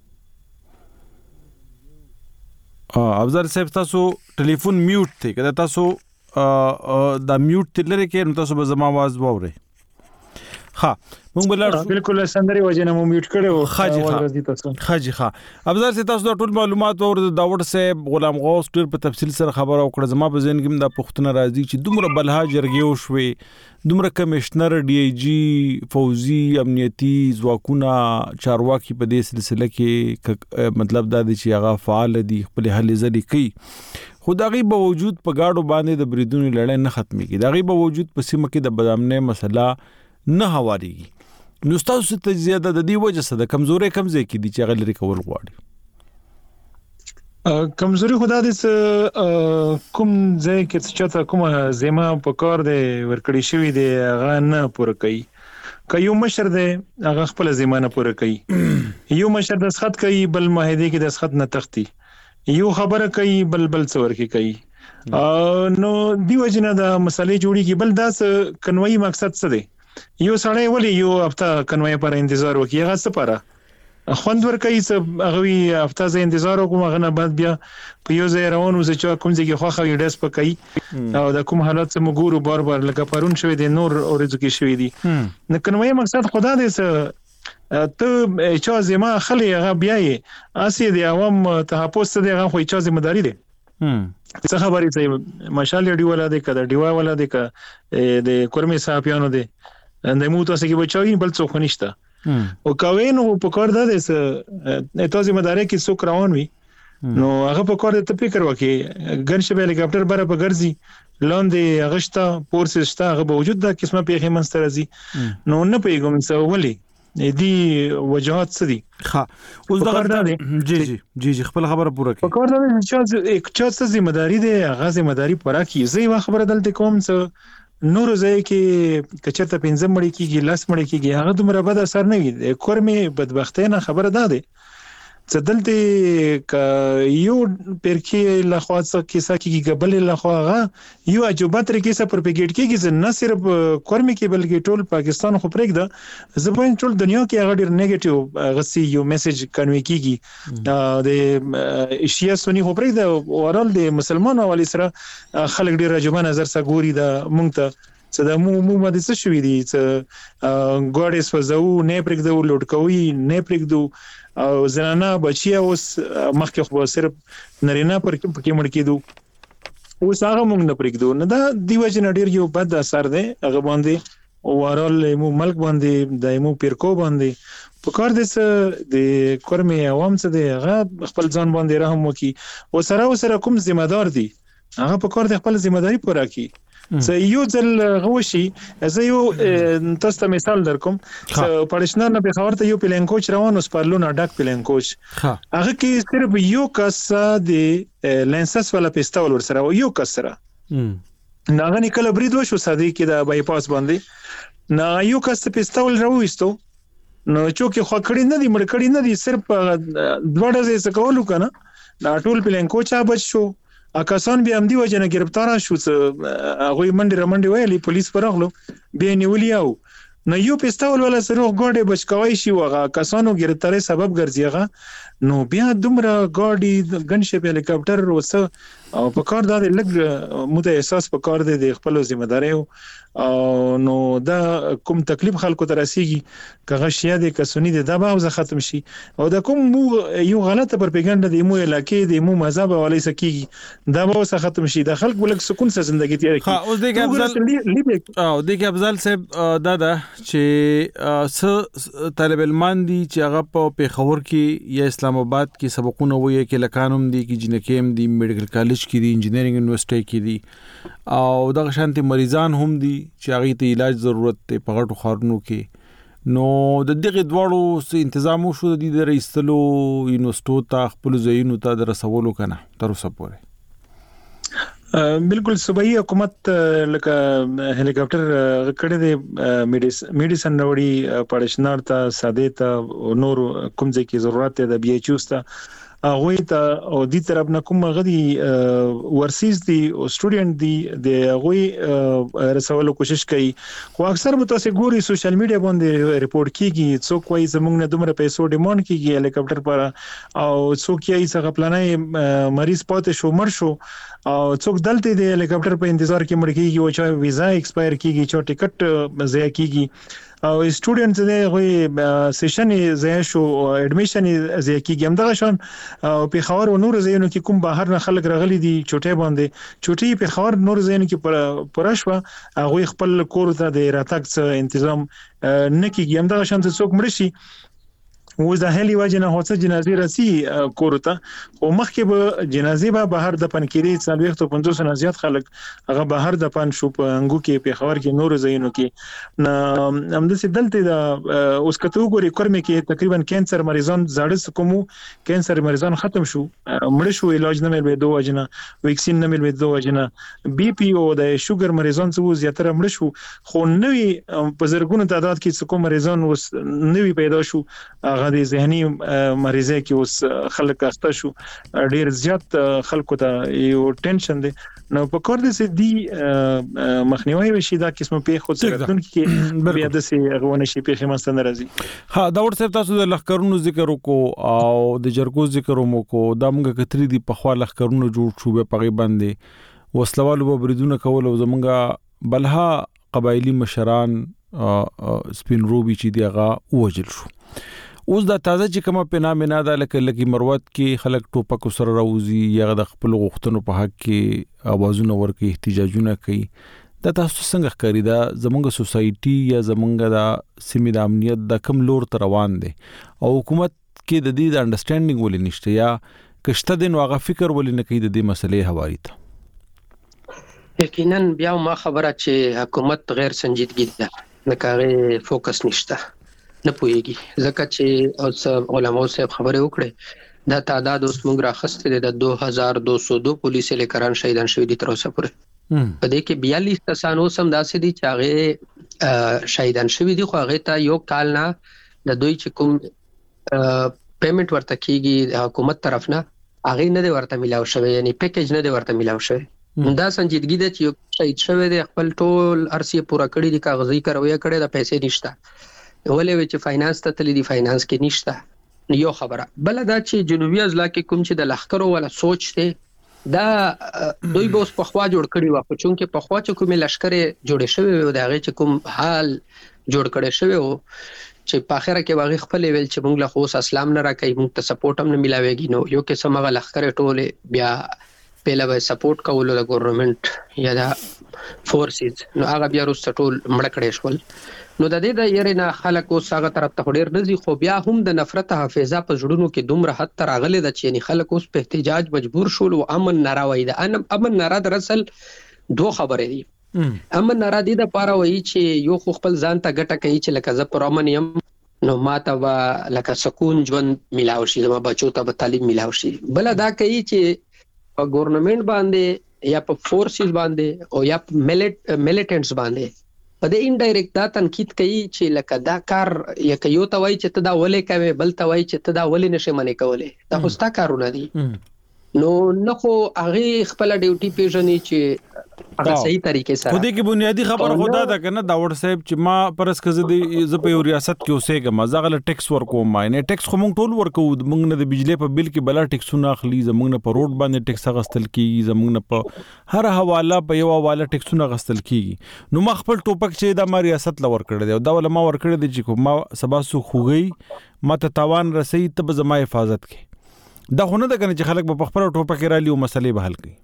افضل صاحب تاسو ټلیفون میوټ دی کله تاسو دا میوټ تلری کې نو تاسو به زما आवाज واورئ ها مونږ بلار بالکل سندري وجنه مو میوټ کړو خاجي ها ابزار سي تاسو د ټول معلومات اور د داوود صاحب غلام غوث ډیر په تفصیل سره خبرو کړه زما په ذهن کې د پښتون راځي چې دومره بلها جرګیو شوي دومره کمشنر ډي اي جي فوزي امنیتي ځواکونه چارواکي په دې سلسله کې مطلب دا دی چې هغه فعال دي خپل هلي ځلي کوي خدایي په وجود په گاډو باندې د بریدونو لړۍ نه ختميږي دغه په وجود په سیمه کې د بدامنۍ مسله نه هواريږي نو تاسو ته زیاده د دې وجه څه د کمزوري کمزې کې دي چې غل ریکول غواړي کمزوري خدا دې کوم ځای کې چې کومه زما په کار دی ورکړی شوی دی هغه نه پوره کوي کيو مشر دی هغه خپل زمانه پوره کوي یو مشر د سخت کوي بل معاهده کې د سخت نه تختی یو خبره کوي بل څور کې کوي نو دیو جنا د مسالې جوړي کې بل داس کنوي مقصد څه دی یو سړی ولی یو هفته کنوي پر انتظار وکي هغه څه پاره خوند ور کوي څه هغه هفته ز انتظار وکم هغه نه بعد بیا په یو ځای روان وځي چې کوم ځای کې خوخه یې ډس پکای او د کوم حالت سم ګورو بار لکه پرون شوی دی نور اورځو کې شوی دی نه کنوي مقصد خدا دې څه ته چا زما خلی هغه بیاي اسی دی عوام تحفظ ته هغه خو چا ذمہ داری دی څه خبرې ته مشال دی ولاده کده دیوا ولاده ک د کورمي صاحبانو دی اند مو تاسو کې بچاوي بل څوک نشته او کاوینو په کار ده د تاسو مدارې کې څوک روان وي نو هغه په کار ته فکر وکي ګنشه به هلیکاپټر بره په ګرځي لاندې غشتا پورس شتا هغه موجود ده قسمه پیخي منستر زی نو نه پیګم څه ولي دي وجهات څه دي ها اوس دا جی خپل خبره پوره کړئ په کار ده چې چا ذمہ داری ده هغه ذمہ داری پوره کی زی وا خبره دلته کوم څه نور ځای کې کچرته 15 مړی کېږي لاس مړی کېږي هغه دومره بد اثر نه وي کورمي بدبختۍ نه خبره ده چې دلته ک یو پرکی لخوا څخه کیسه کېږي قبل لخوا یو عجوبه طریقې سره پروپاګیټ کېږي نه صرف کورمي کې بلکې ټول پاکستان خو پرېږده زبون ټول دنیا کې هغه ډیر نیگیټیو غسی یو میسج کنوي کېږي د ایشیا سونی خو پرېږده اورال د مسلمانانو والی سره خلک ډیر عجوبه نظر سره ګوري د مونږ ته څه د مو مده څه شوې دي چې ګاډیس وزو نه پرېږدو لوټ کوي نه پرېږدو او زنانه بچیا اوس مخکې خو صرف نرینا پر کې مړ کېدو اوس هغه مونږ نه پرېږدو نه دا دیو جن ډیر یو بد اثر دی هغه باندې اوورال مو ملک باندې دایمو پیرکو باندې په کار دې د کورمي عوام څه دی هغه خپل ځان باندې رحم وکي او سره کوم ذمہ دار دي هغه په کار د خپل ذمہ داری پوره کوي زه یو ځل غوشي زه یو تاسو ته مثال درکوم چې پړشنار نه به خبرته یو پلان کوچ روان اوس پرلون اډک پلان کوچ هغه کې صرف یو کس د لنسس ولا پیستول ور سره یو کس سره ناغه نکله برید وشو ساده کې د بای پاس باندې نه یو کس پیستول راوېستو نو چې خو کړی نه دی مړ کړی نه دی صرف دوړه زې څه کولو کنه دا ټول پلان کوچ بچ شو اکاسان بیا هم دی وجنه گرفتار شو هغه منډي ویلي پولیس پرغلو به نیولیاو نو یو پیستول ولا سره ګاډي بچکوي شي وغه کسانو گرفتاری سبب ګرځيغه نو بیا دومره ګاډي ګنشه په هلیکاپټر وسه او په کار د لګ مو ته احساس په کار د خپل ذمہ داري او نو دا کوم تکلیف خلکو ته راسيږي کغه شیا د کسونی د دبا او ختم شي او دا کوم مو یو غلطه پروپاګاندا د مو علاقې د مو مذهب حواله سکیږي دا به ختم شي د خلک ولک سکون سره ژوندۍ تیر کی اوس دغه افضل صاحب دا چې طالب علمان دي چې هغه په پیښور کې یا اسلام آباد کې سبقونه وایي کې لکانوم دي کې جنکیم دي میډیکل کالج کالج کې دي انجینرینګ یونیورسيټي کې دي او دغه شانتي مریضان هم دي چې هغه ته علاج ضرورت ته په غټو خارونو کې نو د دغه دواړو تنظیم شو د رئیسلو یونیورسيټو ته خپل ځایونو ته درسولو کنه تر اوسه پورې بالکل صوبایي حکومت لکه هلیکاپټر کړه د میډیسن نوړي پړشنار ته ساده ته نور کوم ځای کې ضرورت ده بي ایچ او ته هغه ته او دې طرف نه کوم غدي ورسیز دي او سټوډنټ دي د هغه رسولو کوشش کوي خو اکثر متاسف ګوري سوشل میډیا باندې ریپورت کیږي څوک وایي زموږ نه دومره پیسو ډیمانډ کیږي هلیکاپټر پر او څوک یې څنګه پلانای مریض پاتې شو مر شو او څوک دلته د هلیکاپټر په انتظار کې مړ کیږي او چې ویزا ایکسپایر کیږي چې ټیکټ ضایع کیږي او سټوډنټس دې غوي سیشن ضایع شو اډمیشن ضایع کیږي همدغه شان په خبر او نور ځایونو کې کوم بهر نه خلک راغلي دي چټي باندې چټي په خبر نور ځایونو کې پرشوا هغه خپل کور ته د راتګ تنظیم نه کیږي همدغه شان څوک مړ شي و د هلي واجنه هوڅ جنازي راسي کورته او مخکې به جنازي به بهر د پنکيري 350 نه زیات خلک هغه بهر د پن شو په انګو کې په خبر کې نور زینو کې نه هم د سدلته د اوس کته وګوري کورمه کې تقریبا کانسر مریضان زړه کومو کانسر مریضان ختم شو مړ شو علاج نه مل به دوه وجنه ویکسین نه مل به دوه وجنه بي پي او د شوګر مریضان څو زیاتره مړ شو خو نوې په زرګونو تعداد کې څو مریضان وس نوې پیدا شو د ذهني مریضه کې اوس خلک استه شو ډیر زیات خلکو ته یو ټینشن دی نو په کور دې سي دی مخنیوي وشي دا قسمه په خود سره کې بیا د سي غوونه شي په خمسته ناراضي ها دا ورته تاسو د لخرونو ذکر وکړو او د جرګو ذکر وکړو دا موږ کتري دي په خوا لخرونو جوړ شو په غي باندې وسلوالو به بریدونه کول او زمونږه بلها قبایلی مشران سپین روبي چې دیغه وجل شو اوس دا تازه چې کومه پنا مینا ده لکه مروت کې خلک ټوپک سره راوځي یا د خپل غوښتنو په حق کې اوازونه ورکي احتجاجونه کوي دا تاسو څنګه ښکاري دا زموږ سوسايټي یا زموږ د سیمې د امنیت د کم لور تر روان دي او حکومت کې د دې د انډرستانډینګ ولې نشته یا کشته د نوغه فکر ولې نه کوي د دې مسلې حواله ته یقینا بیا ما خبره چې حکومت غیر سنجیدګي ده نه کاغه فوکس نشته نه پويږي ځکه چې اوس علماء صاحب خبره وکړه دا تعداد اوس موږ راخسته د 2202 پولیس لیکران شهیدان شوی دي تر اوسه پورې په دې کې 42 کسانو سم داسې دي چې هغه شهیدان شوی دي خو هغه ته یو کال نه د دوی چې کوم پیمنٹ ورته کیږي د حکومت طرف نه هغه نه دی ورته ملاو شوی یعنی پیکیج نه دی ورته ملاو شوی دا سنجیدګي ده چې شهید شوی دی خپل ټول ارسي پورا کړی دي کاغذي کاروي کړی د پیسې نشته ولې چې فاینانس ته تللی دی فاینانس کې نشته یو خبره بل دا چې جنوبي اضلاع کې کوم چې د لخرو ولا سوچ ته دا دوی به اوس په خوا جوړ کړی و خو چونکه په خوا چې کوم لشکره جوړ شوی و دا غي چې کوم حال جوړ کړی شوی و چې په اخره کې واغې خپل ویل چې موږ له خو اسلام نه راکې موږ ته سپورټ هم نه ملاويږي نو یو کې سمغه لخرې ټوله بیا پهلا به سپورټ کول د ګورنمنت یا د فورسز نو هغه بیا وروسته ټول مړ کړي شول نو د دې د یرینا خلکو ساغه طرف ته ډیر نزي خو بیا هم د نفرت حافظه په جوړونو کې دومره حد تر اغله د چيني خلکو اوس په احتجاج مجبور شول او امن ناراوي ده امن نارا در اصل دوه خبرې دي امن نارا دي د پاره وایي چې یو خو خپل ځان ته ګټه کوي چې لکه ز پر امن يم نو ماته وا لکه سکون ژوند ملاوي شي زما بچو ته تعلیم ملاوي شي بل دا کوي چې په ګورنمنت باندې یا په فورسز باندې او یا میلیټنټس باندې په دې انډایرکټ دا تنقید کوي چې لکه دا کار یا یو ته وایي چې ته دا ولې کوي بل ته وایي چې ته دا ولې نشې منې کولې دا خو ستا کارونه دي نو نه خو هغه خپل ډیوټي پیژنې چې هغه صحیح طریقې سره خو دې کې بنیادی خبر خدا دا کنه داوړ صاحب چې ما پرس کزه دې ز په ریاست کې اوسېګم زغله ټیکس ورکوم ما نه ټیکس خو مونږ ټول ورکو مونږ نه د بجلی په بل کې بلا ټیکسونه اخلي زمونږ نه په روډ باندې ټیکس غستل کیږي زمونږ نه په هر حواله په یو حواله ټیکسونه غستل کیږي نو ما خپل ټوپک چې د ما ریاست لور کړی دی دا ول ما ور کړی دی چې ما سبا سو خوږی ما ته تاوان رسي ته زما حفاظت کې دا خو نه ده کنه چې خلک په خپل ټوپک را لیو مسلې به حل کوي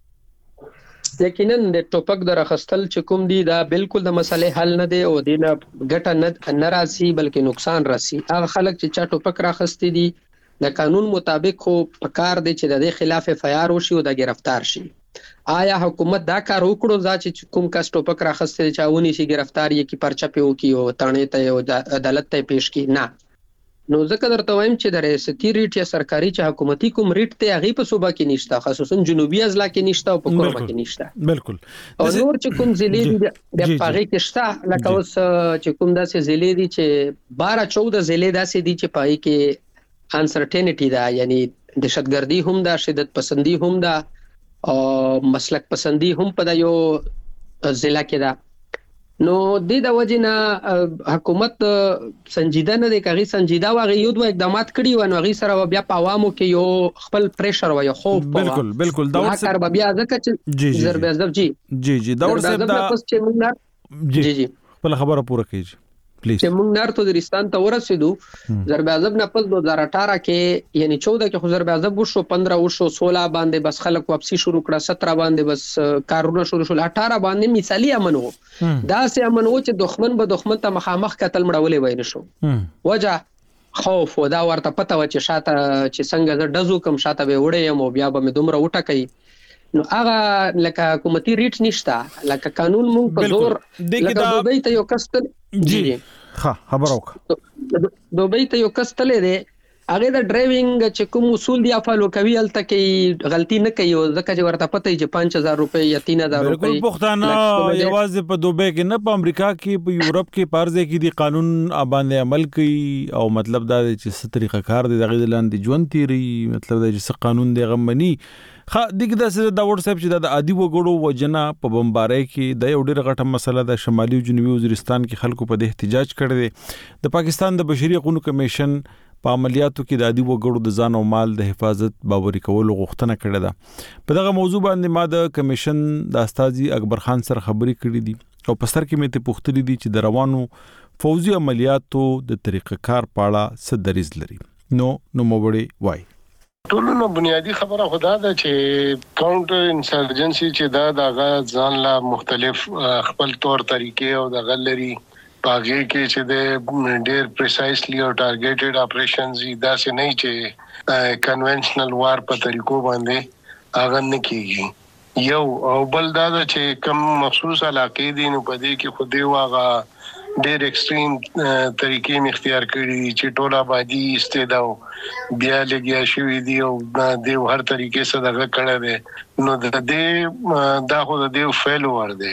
یقینا د ټوپک درخستل چې کوم دی دا بالکل د مسلې حل نه دی او دینه ګټه نه راسي بلکې نقصان راسي هغه خلک چې چا ټوپک راخستي دي د قانون مطابق خو پکار دی چې د دې خلاف FIR وشي او د گرفتار شي. آیا حکومت دا کار وکړو چې کوم کس ټوپک راخسته چاونی شي گرفتار یې کی پرچا په وکي او تانه ته او عدالت ته پیش کی نه. نو ځکه درته وایم چې د ریاستي ریټ یا سرکاري چې حکومتي کوم ریټ ته هغه په صوبه کې نشته، خصوصا جنوبي اضلاع کې نشته او په کورما کې نشته. بالکل. او نور چې کوم ضلع دي د پاغي کې شته، لکه اوس چې کوم داسې ضلع دي چې 12-14 ضلع داسې دي چې پای کې انسرټینټی ده، یعنی دهشتګردي هم ده، شدت پسندي هم ده او مسلک پسندي هم په یو ضلع کې ده. نو د وجنه حکومت سنجیده نه دی، کغي سنجیده واغی یو دوه اقدامات کړي و نو غي سره بیا په عوامو کې یو خپل پریشر و یو خوف. بالکل دا کار بیا ځکه چې ضرب ازب جی دا ورسره دا جی خپل خبره پوره کیږي پلیز. چې موږ نارتو درستان ته ورسېدو ضرب ازب نه پس 2018 کې یعنی 14 کې خو ضرب ازب وشو، 15 وشو، 16 باندې بس خلک واپسی شروع کړه، 17 باندې بس کارونه شروع شول، 18 باندې مثالی امن وو. دا سه امن وو چې دښمن به دښمن ته مخامخ قتل مړولې وای نشو. وجه خوف و دا ورته پته و چې شاته چې څنګه ز دزو کم شاته به وړې مو بیا به دومره وټکای. نو هغه لکه حکومتي ریټ نشته، لکه قانون مو په زور لکه دوبۍ ته یو کستل جی خبر اوک دوبۍ ته یو کستل دی، هغه د ډرایوینګ چې کوم اصول دی فالو کوي الته کې غلطي نه کوي، ځکه چې ورته پته چې 5000 روپے یا 3000 روپے. بالکل پښتانه یوازې په دوبۍ کې نه، په امریکا کې، په یورپ کې پارځه کې دي قانون باندې عمل کوي او مطلب دا چې څه طریقه کار دی دغه لاندې ژوند تیری، مطلب دا چې قانون دی غمنی دغه د واتس اپ چې د عادي وګړو وجنه په بمبارۍ کې د یو ډېر غټه مسله د شمالي او جنوبي وزیرستان کې خلکو په احتجاج کړی دی. د پاکستان د بشري حقوقو کمیشن په عملیاتو کې د عادي وګړو د ځان او مال د حفاظت باوري کولو غوښتنه کړې ده. په دغه موضوع باندې ما د کمیشن د استاذي اکبر خان سره خبرې کړې دي او په سر کې مې ته پوښتنې دي چې د روانو فوزي عملیاتو د طریقه کار پاړه څه دریز لري. نو موړي وای ټولنو بنیادی خبره خدا ده چې کاونټر انسرجنسي چې دا دغه ځان لا مختلف خپل تور طریقې او د غلري پاګه کې چې د ډېر پریسایسلی او ټارګټډ اپریشنز دا څه نه چې کنونشنل وار په طریقو باندې هغه نه کیږي. یو او بل دا چې کوم مخصوص علاقې دي نو په دې کې خو دی واغه ډېر ایکستریم طریقې اختیار کړي چې ټول آبادی استداو بیا لګیا شوی دی او د هر طریقې سره دغه کړه دی. نو د دې دا خو د دې فیل ور دی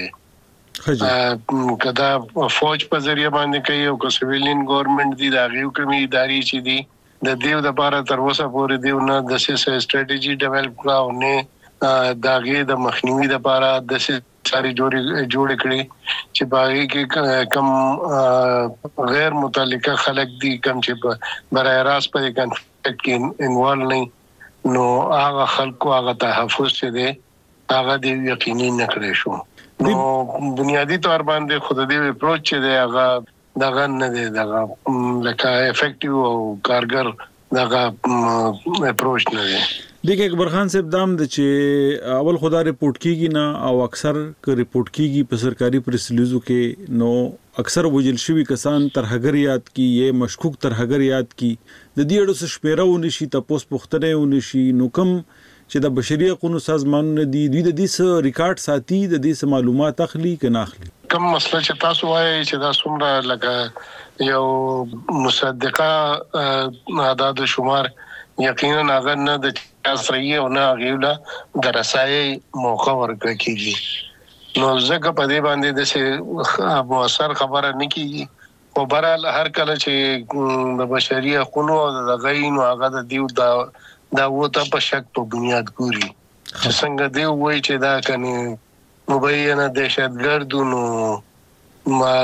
کدا فوج په ذریعہ باندې کوي او کو سیویلین ګورنمنت دی دا غیو کومي ادارې چې دی د دیو د لپاره تر اوسه پورې دیونه د سټریټجی ډیولپ کړو نه داغه د مخنیوي لپاره د ساري جوړ کړي چې باغی کې کم غیر متعلقه خلک دي کم چې برای راست په کنفلیکټ کې انوالو نه، نو هغه خلکو هغه تحفظ څه دي هغه دی یقیني نه کړی شو. نو بنیادی طور باندې خود دې اپروچ چې دی هغه دغه نه دی دغه لکه افیکټیو او کارګر دغه اپروچ نه دی. دیکھیں اکبر خان صاحب دام د چې اول خدا رپورٹ کیږي نه او اکثر ک رپورٹ کیږي په سرکاري پریس ریلیزو کې نو اکثر وجل شوی کسان تر هغه یاد کی یې مشکوک تر هغه یاد کی د دې اړو څه شمیره ونشي تاسو پوښتنه ونشي نو کوم چې د بشري حقوقو سازمانونه دي دوی د دې ریکارډ ساتي د دې معلومات اخلي کنه اخلي کوم مسله چې تاسو وایي چې دا څومره لکه یو مصدقه اعداد شمار یقینا هغه نه د اسرائیل او نه غیولا درسای موقع ورکړي. نو ځکه په دې باندې د موثر خبره نه کیږي او برال هر کله چې د بشري حقوقو د غینو هغه د دیو دا وته په شک په بنیاد ګوري چې څنګه دی وایي چې دا کني مبینه دهشتګردونو ما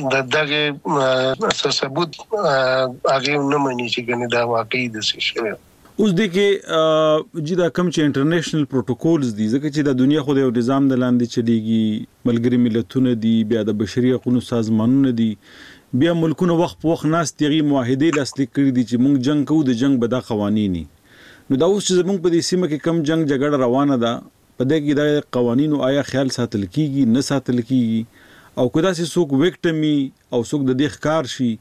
دغه ثبوت هغه نه مني چې کني دا واقعي د څه شی اوس د کې چې دا کوم چې انټرنیشنل پروتوکولز دي ځکه چې د دنیا خو د یو نظام د لاندې چلیږي ملګری ملتونه دي بیا د بشري حقوقو سازمانونه دي بیا ملکونه وخت په وخت ناس تیغي معاهده لاسلیک کړي دي چې موږ جنگ کوو د جنگ به د قوانینی نو دا اوس چې موږ په دې سیمه کې کم جنگ جګړه روانه ده په دې کې د قوانینو آیا خیال ساتل کیږي نه ساتل کیږي او کدا چې څوک وکټمي او څوک د دې ښکار شي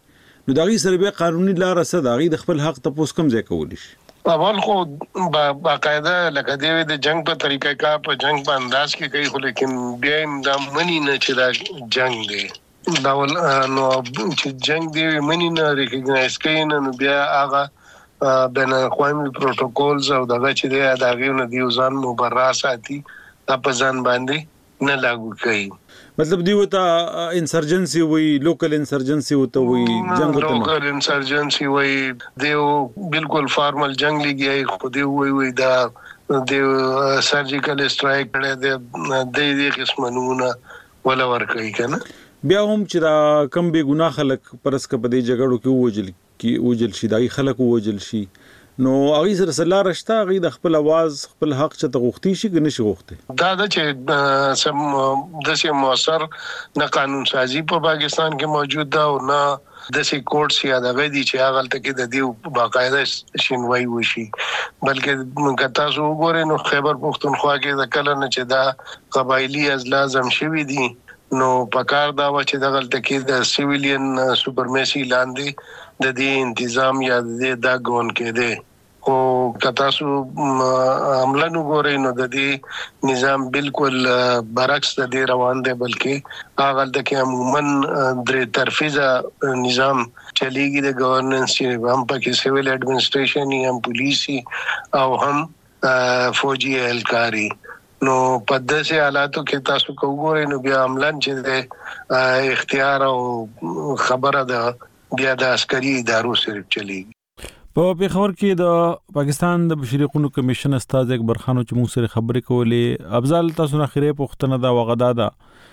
نو دا غي سره به قانوني لار سره دا غي د خپل حق تاسو کوم ځای کولی شي. اول خو باقاعده لکه د جنگ په طریقه کا په جنگ په انداز کې کوي خو لیکن بیا دا منی نه چې دا جنگ دی دا نو چې جنگ دی منی نه ریکګنایز کوي نو بیا هغه بین الاقوامي پروتوکولز او دغه چې دی دا غوونه دی ځان مبرر ساتي دا په ځان باندې نه لاګو کوي. مطلب دی وتا انسرجنسی وی لوکل انسرجنسی وته وی جنگ وته لوکل انسرجنسی وی دیو بالکل فارمل جنگ لګي خو دی وی دا د سرجیکل اسټرایک کړه د قسمونه ولا ور کوي کنه. بیا هم چې دا کم به ګناه خلک پرسک په دې جګړو کې وجل شي دای خلک وجل شي نو هغه سره سلا رښتا هغه د خپل आवाज خپل حق چې تغوښتي شي کنه شي غوښته دا چې سم د سي موثر نه قانون سازي په پاکستان کې موجود ده او نه د سي کورټ سي دا غدي چې هغه تل د دې باقاعده شینوي وشي بلکې تاسو وګورئ نو خیبر پختونخوا کې د کله نه چې دا قبایلی ازلازم شوي دي نو پکار دا و چې دغه تل د سیویلین سپرمیسی لاندې د دې تنظیم یا د غون کې ده او کتاسو عملاً وګورئ نو د دې نظام بالکل برعکس د دې روان دی بلکې هغه د کې عموما درې طرفیزه نظام چلیږي د گورننس چې هم پکې سیویل ایڈمنسټریشن هم پولیسي او هم فوجي اهلکاري نو په داسې حالاتو کې تاسو وګورئ نو بیا عملاً چې اختیار او خبره ده بیا د عسکري ادارو سره چلیږي. په پیښور کې د پاکستان د بشري حقوقو کمیشن استاد اکبر خان چې موږ سره خبرې کولې افضل تاسو نه خیره پوښتنه دا وغدا ده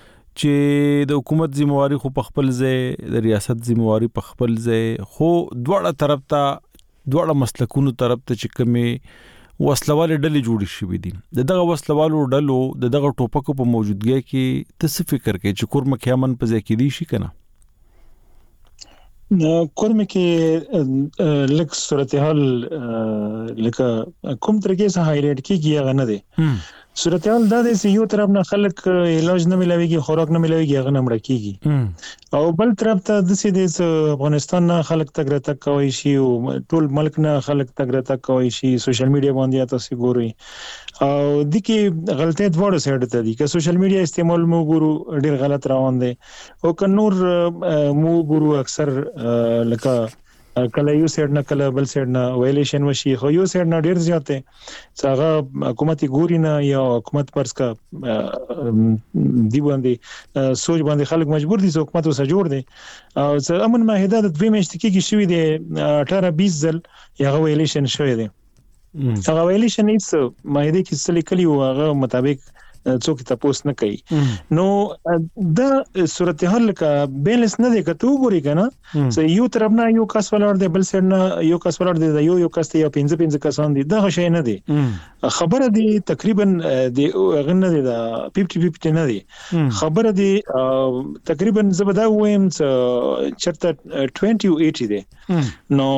چې د حکومت ذمہواری خو په خپل ځای د ریاست ذمہواری په خپل ځای خو دواړه طرف ته دواړه مسلکونو طرف ته چې کومه وسلواله ډلې جوړې شوې دي دغه وسلوالو ډلو دغه ټوپکو په موجودګۍ کې څه فکر کوي چې کورمه کیامن په ځای کې دي شي کنه کورمه کې لک صورتحال لکه کوم طریقې سره هایلایټ کیږي هغه نه دی صورتحال دا دی چې یو طرف نه خلک علاج نه ملويږي خوراک نه ملويږي هغه نه مړ کیږي او بل طرف ته د سې افغانستان نه خلک تګ کوي شي او ټول ملک نه خلک تګ کوي شي سوشل میډیا باندې تاسو ګورئ او د کې غلطۍ دواړو سایډ ته دي که سوشل میډیا استعمال مو ګورو ډیر غلط روان دي او که نور مو ګورو اکثر لکه کله یو سایډ نه کله بل سایډ نه وایلیشن وشي خو یو سایډ نه ډیر زیاته څنګه حکومت ګوري نه یا حکومت پرس کا دی باندې سوچ باندې خلک مجبور دي چې حکومت وسه جوړ دي او امن معاهده د دوی مشت کې شوې دي 18-20 ځل یا وایلیشن شوې دي هغه وایلیشن هیڅ معاهده کې څه لیکلي او هغه مطابق څوک تاسو نه کوي نو د صورتحال کا بیلنس نه دی کته وګوري کنه چې یو طرف نه یو کس ولر دی بل سر نه یو کس ولر دی یو کس ته 15 کسان دي دا شي نه دی خبره دی تقریبا دی غنه دی دا 50-50 نه دی خبره دی تقریبا زبدا وایم چرته 20-80 دی نو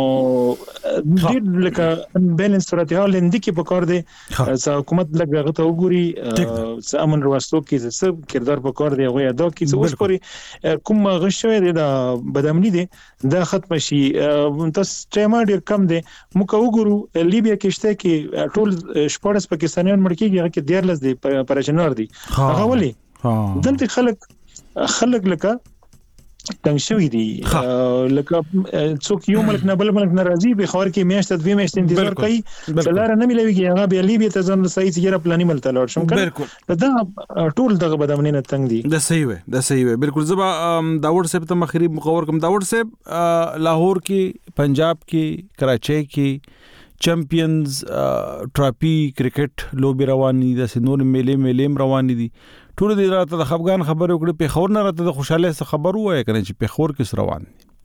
د لکه بیلنس صورتحال اندی کې پکور دی چې حکومت لګغه ته وګوري امن رواستو کې څه کردار پکور دی غویا دا کې اوس پورې کوم غشوي دی دا بدامنی دی دا ختم شي تاسو ټیما ډیر کم دی موږ وګورو لیبیا کې شته کې ټول شپږ پاکستانیان مړ کېږي هغه کې 14 دی پرچنار دی هغه ولي دلته خلک لکه تنګ شوی دي لکه څوک یو ملک نه بل ملک ناراضي به خبر کې میاشت دوه میاشت انتظار کوي بلاره نه ملويږي هغه به لیبیا ته ځان صحیح سره پلاني ملته لاړ شم کنه دا ټول دغه بدامنی نه تنګ دي د صحیح وي بالکل زبا داوود صاحب ته مخري مقور کوم داوود صاحب لاهور کې پنجاب کې کراچۍ کې چیمپئنز ټراپی کرکټ لوبي رواني د سنور میلې رواني دي ټول دې راته د افغان خبرو کړې په خور نه راته د خوشاله څخه خبرو وای کنه چې په خور کې روان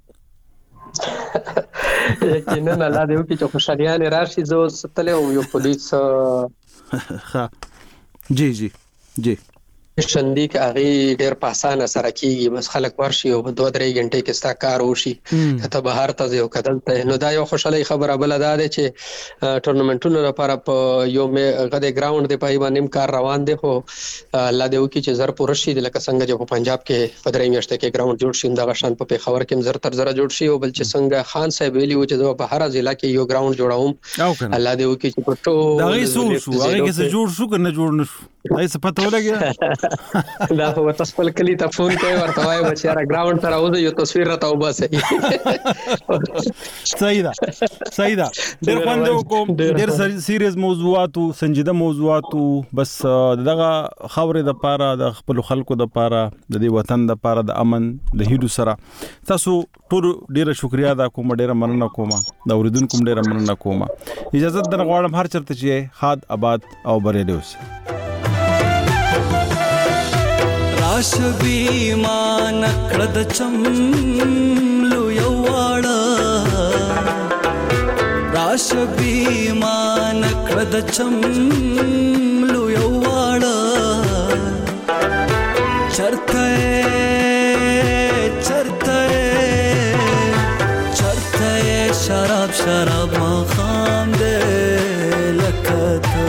دي یقینا الله دې وکړي چې خوشاليان راشي زو ستله یو پولیس ها جی شندې کې هغه ډېر په اسانه سره کیږي، بس خلک ورشي او 2-3 غنټې کې ستا کار وشي. کته بهر ته یو کدل ته نو دا یو خوشاله خبره بل ده چې ټورنمنټونو لپاره په یو غده ګراوند دی په باندې کار روان دی، خو الله دې وکړي چې زر پوره شي، لکه څنګه چې په پنجاب کې په 3 میاشتو کې ګراوند جوړ شي، دا غشان په پیښور کې زر تر زر جوړ شي، او بل چې څنګه خان صاحب ویلي و چې په هر ضلع کې یو ګراوند جوړاوم. الله دې وکړي چې په ټول دا غي سو هغه کې جوړ شو کنه جوړ نشو هي څه پته ولګي. دا خو تاسو خپل کلی ته فون کوي ورته وایي بچاره ګراوند ته راوځي یو تصویر راته وباسي. صحیح ده ډېر خوند کوم، ډېر سیریز موضوعات او سنجیده موضوعات، بس دغه خبرې د پاره د خپل خلکو د پاره د دې وطن د پاره د امن د هیلو سره تاسو ټول ډېر شکریا ادا کوم، ډېر مننه کوم، دا اوریدونکو ډېر مننه کوم. اجازه در غواړم هر چرته چې خاد آباد او بریالي اوسئ. راش بیمان کړه د چملو یو واړه، راش بیمان کړه د چملو یو واړه، چرته شراب ما خام دې لکته،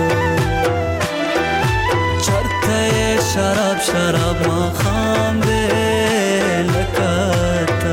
چرته شراب ما خام دې لکته.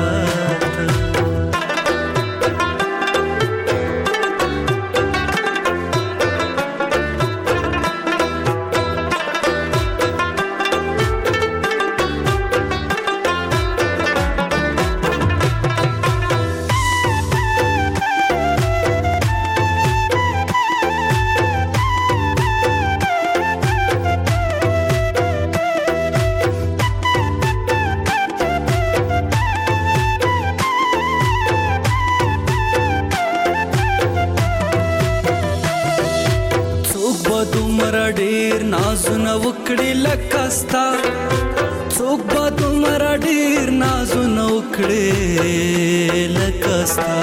نازونه وکړي لکستا، څوک به دومره ډېر نازونه وکړي لکستا،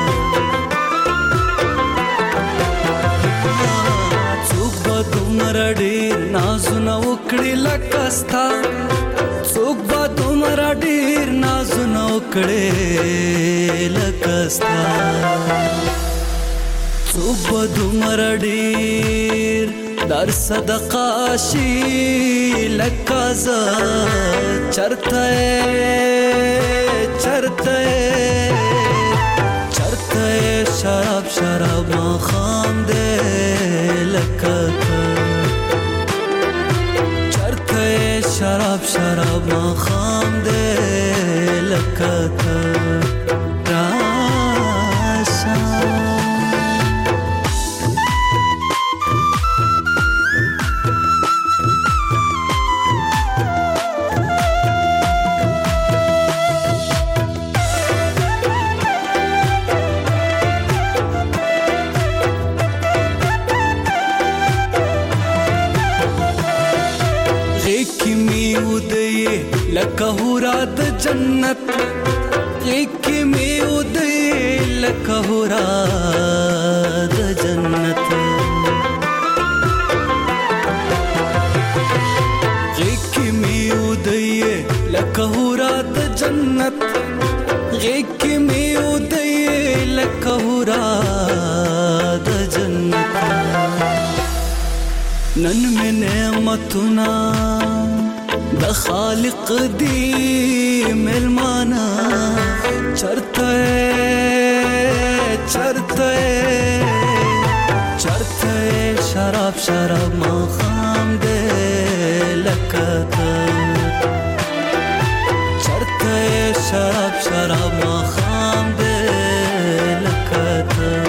څوک به دومره ډېر نازونه وکړي لکستا، څوک به دومره ډېر نازونه وکړي لکستا، څوک به دومره ډېر در صدقه شي لکه زه، چرته شراب ما خام دې لکه ته، چرته شراب ما خام دې لکه ته. لکه هورا د جنت، ایک می ودی لکه هورا د جنت، ایک می ودی لکه هورا د جنت، ایک می ودی لکه هورا د جنت. نن می نعمتنا د خالق دی ملمانا، چرته شراب ما خام دې لکه ته، چرته شراب ما خام دې لکه ته.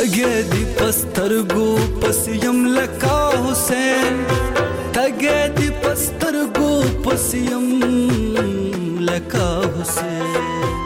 تګې دی پسترګو پسیم لکا حسین تګې دی پسترګو پسیم لکا حسین